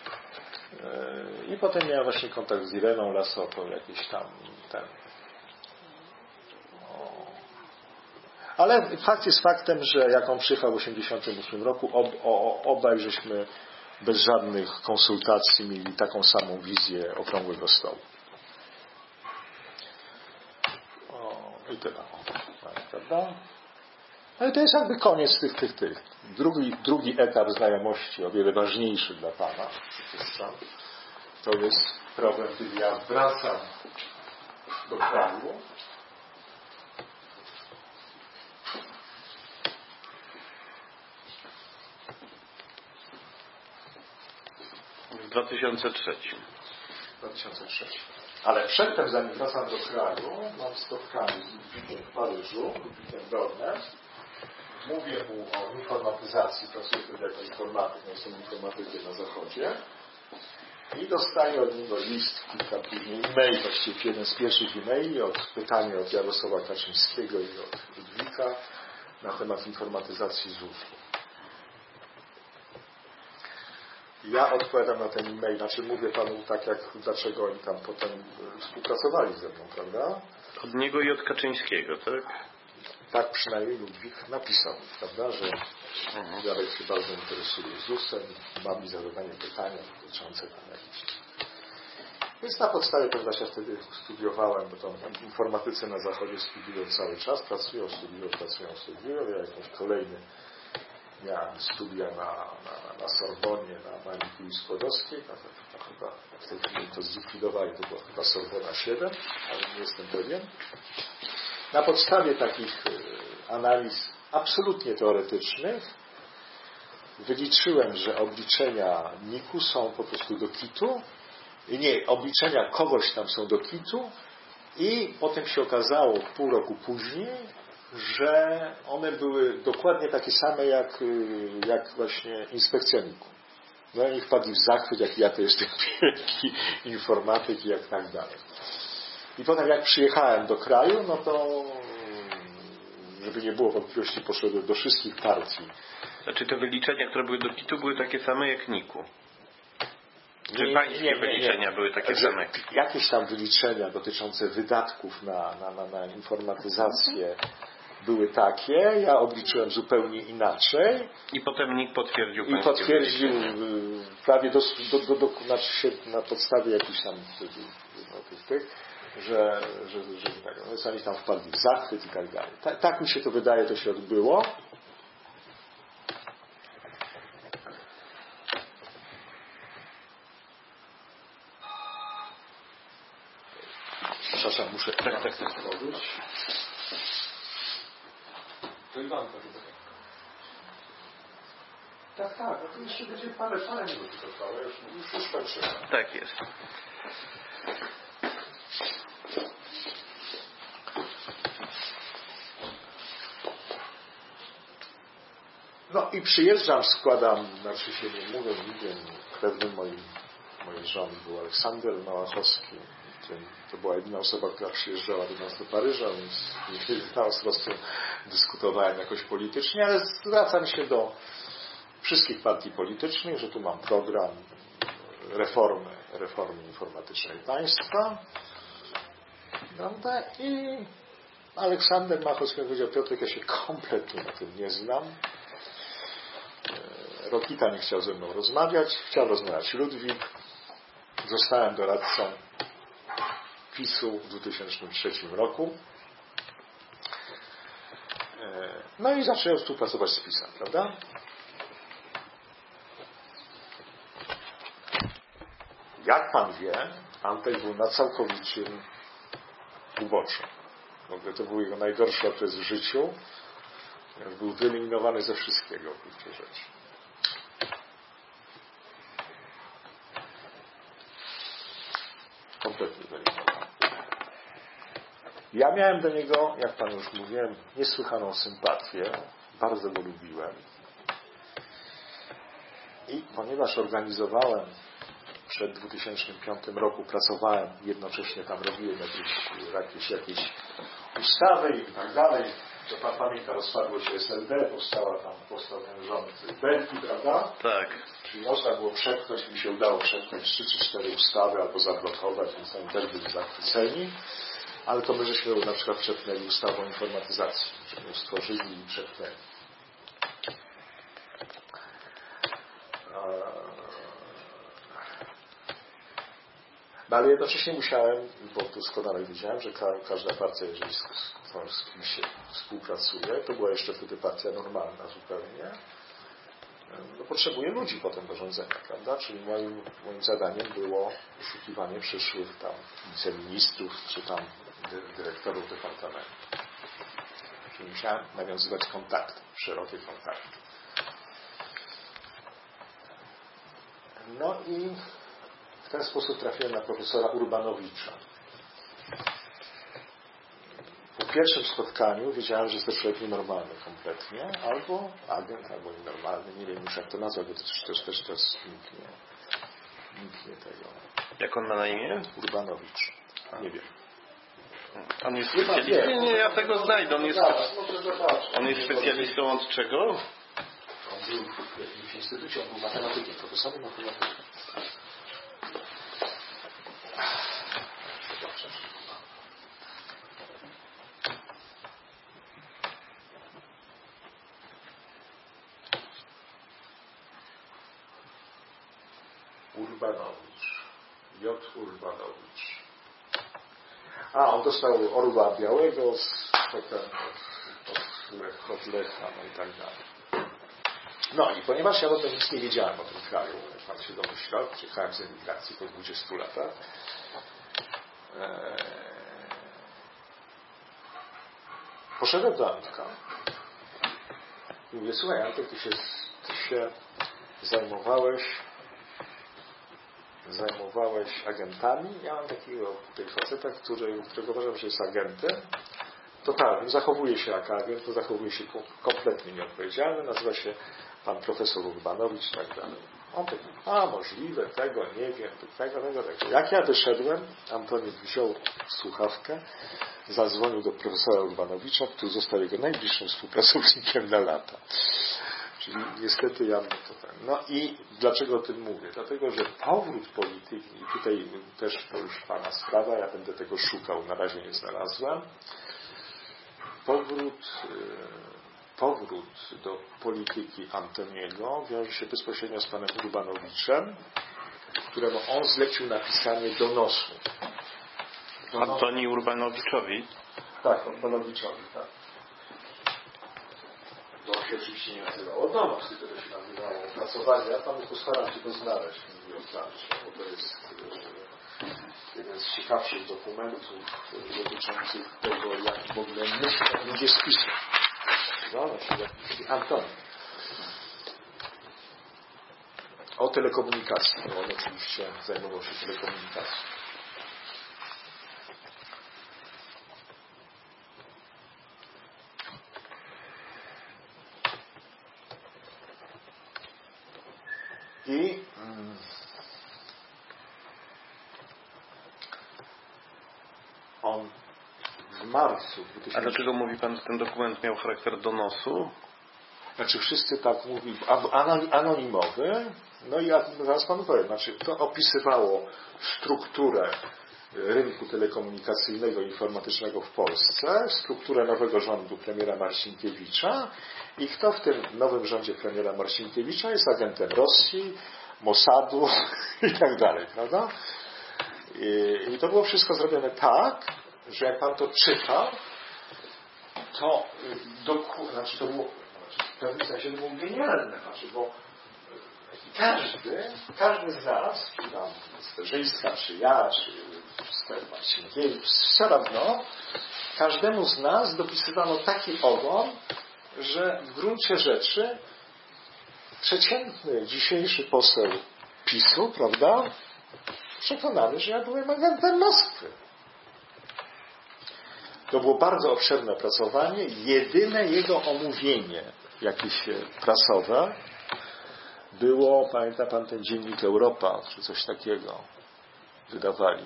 i potem miała właśnie kontakt z Ireną Lasową, jakiś tam Ale fakt jest faktem, że jak on przyjechał w 1988 roku, obaj żeśmy bez żadnych konsultacji mieli taką samą wizję okrągłego stołu. I tyle. Prawda? No i to jest jakby koniec tych. Drugi etap znajomości, o wiele ważniejszy dla Pana, to jest problem, kiedy ja wracam do kraju. W 2003. Ale przedtem, zanim wracam do kraju, mam spotkanie z Ludwikiem w Paryżu, Ludwikiem Dornem. Mówię mu o informatyzacji, pracuję wtedy jako informatyk, no jestem informatykiem na Zachodzie. I dostaję od niego list, kilka później e-mail, właściwie jeden z pierwszych e-maili, pytanie od Jarosława Kaczyńskiego i od Ludwika na temat informatyzacji ZUS-u. Ja odpowiadam na ten e-mail, znaczy mówię panu tak, dlaczego oni tam potem współpracowali ze mną, prawda? Od niego i od Kaczyńskiego, tak? Tak przynajmniej Ludwik napisał, prawda, że Jarek się bardzo interesuje ZUS-em, ma mi zadanie pytania dotyczące tam jakichś. Więc na podstawie, ponieważ ja wtedy studiowałem, bo to w informatyce na Zachodzie studiują cały czas, pracują, ja jakiś kolejny miałem studia na Sorbonie, na Marii Curie-Skłodowskiej, to chyba w tej chwili to zlikwidowali, to była chyba Sorbona 7, ale nie jestem pewien. Na podstawie takich analiz absolutnie teoretycznych wyliczyłem, że obliczenia NIK-u są po prostu do kitu, obliczenia kogoś tam są do kitu i potem się okazało pół roku później, że one były dokładnie takie same jak właśnie inspekcja NIK-u. No i wpadli w zachwyt, jak ja to jestem wielki informatyk i jak tak dalej. I potem jak przyjechałem do kraju, no to żeby nie było wątpliwości, poszedłem do wszystkich partii. Znaczy te wyliczenia, które były do KIT-u, były takie same jak NIK-u? Czy pańskie wyliczenia były takie same? Jakieś tam wyliczenia dotyczące wydatków na informatyzację były takie, ja obliczyłem zupełnie inaczej. I potem NIK potwierdził pańskie potwierdził prawie na podstawie jakichś tam że oni tam wpadli w zachwyt i tak dalej. Tak mi się to wydaje, to się odbyło. Przepraszam, muszę zrobić. Tak, a to jeszcze będzie parę minut trwało, już kończymy. Tak jest. No, i przyjeżdżam, składam, znaczy się nie mówię, pewnym mojej żony był Aleksander Małachowski. To była jedyna osoba, która przyjeżdżała do nas do Paryża, więc nie z Rosją dyskutowałem jakoś politycznie, ale zwracam się do wszystkich partii politycznych, że tu mam program reformy informatycznej państwa. Prawda? I Aleksander Małachowski powiedział: Piotrek, ja się kompletnie na tym nie znam. Rokita nie chciał ze mną rozmawiać, chciał rozmawiać Ludwik. Zostałem doradcą PiS-u w 2003 roku. No i zacząłem współpracować z PiS-em, prawda? Jak pan wie, Antek był na całkowitym uboczu. W ogóle to był jego najgorszy okres w życiu. Był wyeliminowany ze wszystkiego w gruncie rzeczy. Kompletnie wyeliminowany. Ja miałem do niego, jak panu już mówiłem, niesłychaną sympatię. Bardzo go lubiłem. I ponieważ organizowałem przed 2005 roku, pracowałem, jednocześnie tam robiłem jakieś ustawy i tak dalej. To pan pamięta, rozpadło się SLD, powstał ten rząd Belki, prawda? Tak. Czyli można było przepchnąć, mi się udało przepchnąć 3 czy 4 ustawy albo zablokować, więc oni też byli zachwyceni. Ale to my żeśmy na przykład przepchnęli ustawę o informatyzacji, żeśmy ją stworzyli i przepchnęli. No ale jednocześnie musiałem, bo doskonale wiedziałem, że każda partia, jeżeli z kimś się współpracuje, to była jeszcze wtedy partia normalna zupełnie, no potrzebuje ludzi potem do rządzenia, prawda? Czyli moim zadaniem było poszukiwanie przyszłych tam wiceministrów, czy tam dyrektorów departamentu. Czyli musiałem nawiązywać kontakty, szerokie kontakty. No i w ten sposób trafiłem na profesora Urbanowicza. Po pierwszym spotkaniu wiedziałem, że jest to człowiek nienormalny kompletnie, albo agent, albo nienormalny, nie wiem już jak to nazwać, bo to też nikt nie tego. Jak on ma na imię? Urbanowicz. Nie wiem. On jest specjalistą? Nie, ja tego znajdę. On jest specjalistą od czego? On był w jakimś instytucie, on był matematykiem, profesorem matematyki. Urbanowicz. J. Urbanowicz. On dostał Orła Białego od Lecha, no i tak dalej. No i ponieważ ja w ogóle nic nie wiedziałem o tym kraju, jak pan się domyślał, przyjechałem z emigracji po 20 latach, poszedłem do Antka i mówię: słuchaj Antek, ty się zajmowałeś agentami. Ja mam takiego tutaj faceta, którego uważam, że jest agentem. Totalnie, zachowuje się jak agent, to zachowuje się kompletnie nieodpowiedzialny. Nazywa się pan profesor Urbanowicz i tak dalej. On taki: możliwe, tego nie wiem, tego. Jak ja wyszedłem, Antoni wziął słuchawkę, zadzwonił do profesora Urbanowicza, który został jego najbliższym współpracownikiem na lata. Czyli niestety ja to ten. No i dlaczego o tym mówię? Dlatego, że powrót polityki, i tutaj też to już pana sprawa, ja będę tego szukał, na razie nie znalazłem. Powrót do polityki Antoniego wiąże się bezpośrednio z panem Urbanowiczem, któremu on zlecił napisanie donosu. Antoni Urbanowiczowi? Tak, Urbanowiczowi, tak. Bo się oczywiście nie nazywało donos, tylko to się nazywało opracowanie. Ja tam postaram się to znaleźć, mówię o plancie, bo to jest jeden z ciekawszych dokumentów dotyczących tego, jak w ogóle myślą ludzie z PiS-u. Antoni. O telekomunikacji. No, on oczywiście zajmował się telekomunikacją. Marcinkiewicz on w marcu 2000... A dlaczego mówi pan, że ten dokument miał charakter donosu? Znaczy wszyscy tak mówili, anonimowy, no i ja zaraz panu powiem, znaczy to opisywało strukturę rynku telekomunikacyjnego i informatycznego w Polsce, strukturę nowego rządu premiera Marcinkiewicza i kto w tym nowym rządzie premiera Marcinkiewicza jest agentem Rosji, Mossadu i tak dalej, prawda? I to było wszystko zrobione tak, że jak pan to czytał, to to było w pewnym sensie to było genialne, bo każdy z nas, czy tam Sterzyńska, czy ja, czy Marcinkiewicz, все равно, każdemu z nas dopisywano taki ogon, że w gruncie rzeczy przeciętny dzisiejszy poseł PiS-u, prawda, przekonany, że ja byłem agentem Moskwy. To było bardzo obszerne opracowanie. Jedyne jego omówienie, jakieś prasowe, było, pamięta pan ten dziennik Europa, czy coś takiego wydawali.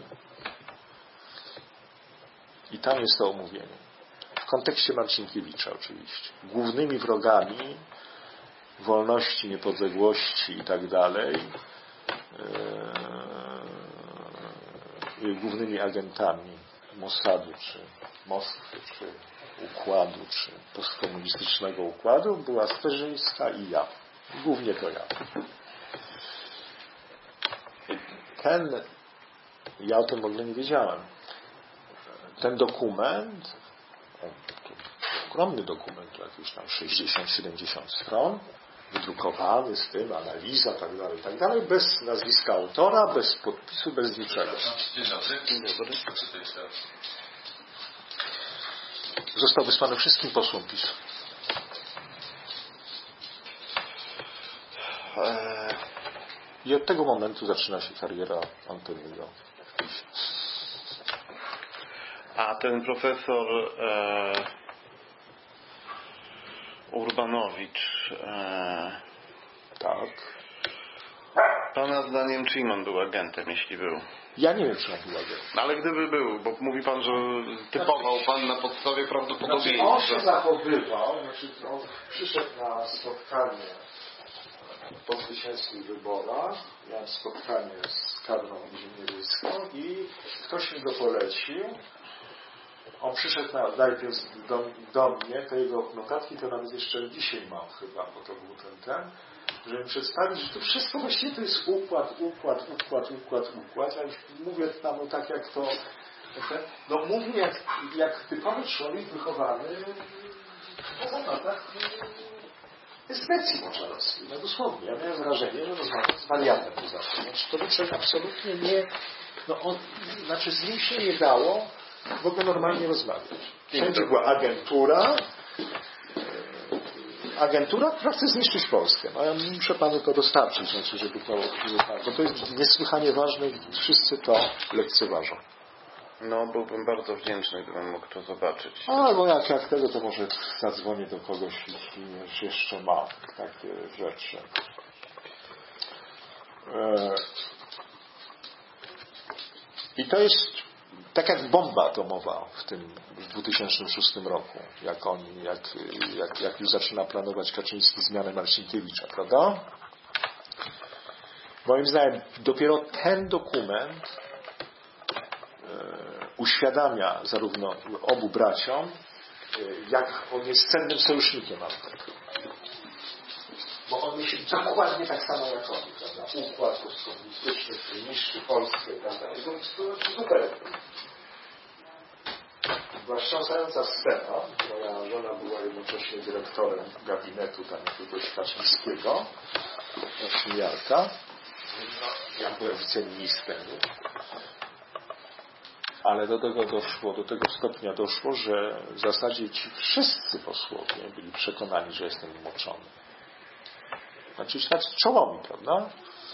I tam jest to omówienie. W kontekście Marcinkiewicza oczywiście. Głównymi wrogami wolności, niepodległości i tak dalej, głównymi agentami Mossadu, czy Moskwy, czy układu, czy postkomunistycznego układu była Sterzyńska i ja. Głównie to ja. Ja o tym w ogóle nie wiedziałem. Ten dokument, ogromny dokument, jakieś tam 60-70 stron, wydrukowany z tym, analiza, tak dalej, bez nazwiska autora, bez podpisu, bez niczego. Dzień dobry. Został wysłany wszystkim posłom PiS. I od tego momentu zaczyna się kariera Antoniego. A ten profesor Urbanowicz, tak. pana zdaniem czyim on był agentem, jeśli był? Ja nie wiem, czy on był agentem. Ale gdyby był, bo mówi pan, że typował pan na podstawie prawdopodobieństwa. On się zachowywał, on przyszedł na spotkanie po zwycięskich wyborach, miałem spotkanie z kadrą inżynieryjską i ktoś mi go polecił. On przyszedł najpierw do mnie, te jego notatki to nawet jeszcze dzisiaj mam chyba, bo to był ten, żeby mi przedstawić, że to wszystko właściwie to jest układ. Ja już mówię tam tak jak to, no mówię jak typowy człowiek wychowany w zasadach Szwecji moczarowskiej, no dosłownie. Ja miałem wrażenie, że rozmawiam z wariatem poza tym. Znaczy, to był człowiek absolutnie nie, z nim się nie dało w ogóle normalnie rozmawiać. Wszędzie była agentura, która chce zniszczyć Polskę. No ja muszę panu to dostarczyć, żeby to, bo to jest niesłychanie ważne i wszyscy to lekceważą. No, byłbym bardzo wdzięczny, gdybym mógł to zobaczyć. Albo jak tego, to może zadzwonię do kogoś, jeśli jeszcze ma takie rzeczy. I to jest tak jak bomba atomowa w 2006 roku, jak już zaczyna planować Kaczyński zmianę Marcinkiewicza, prawda? Moim zdaniem dopiero ten dokument uświadamia zarówno obu braciom, jak on jest cennym sojusznikiem Antek. Bo on myśli dokładnie tak samo jak oni, prawda? Układ postkomunistyczny, który niszczy Polskę i tak dalej. To super. Była wstrząsająca scena. Moja żona była jednocześnie dyrektorem gabinetu tam jakiegoś Kaczyńskiego, Śmijarka. Ja byłem wiceministrem. Ale do tego stopnia doszło, że w zasadzie ci wszyscy posłowie byli przekonani, że jestem umoczony. Znaczy tak czołowi, prawda?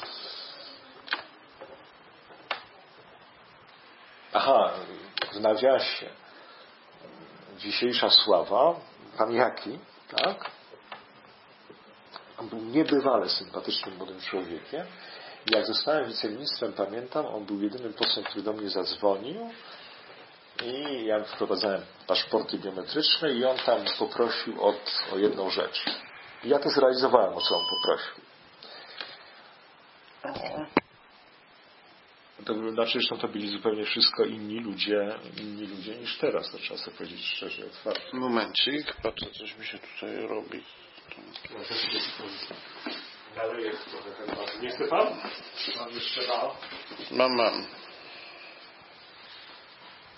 Aha, w nawiasie dzisiejsza sława, pan Jaki, tak? On był niebywale sympatycznym młodym człowiekiem. I jak zostałem wiceministrem, pamiętam, on był jedynym posłem, który do mnie zadzwonił i ja wprowadzałem paszporty biometryczne i on tam poprosił o jedną rzecz. I ja to zrealizowałem, o co on poprosił. Zresztą to byli zupełnie wszystko inni ludzie niż teraz, to trzeba sobie powiedzieć szczerze, otwarcie. Momencik, patrzę, coś mi się tutaj robi. Ale jest trochę herbaty. Nie chce pan? Mam jeszcze dał. Mam.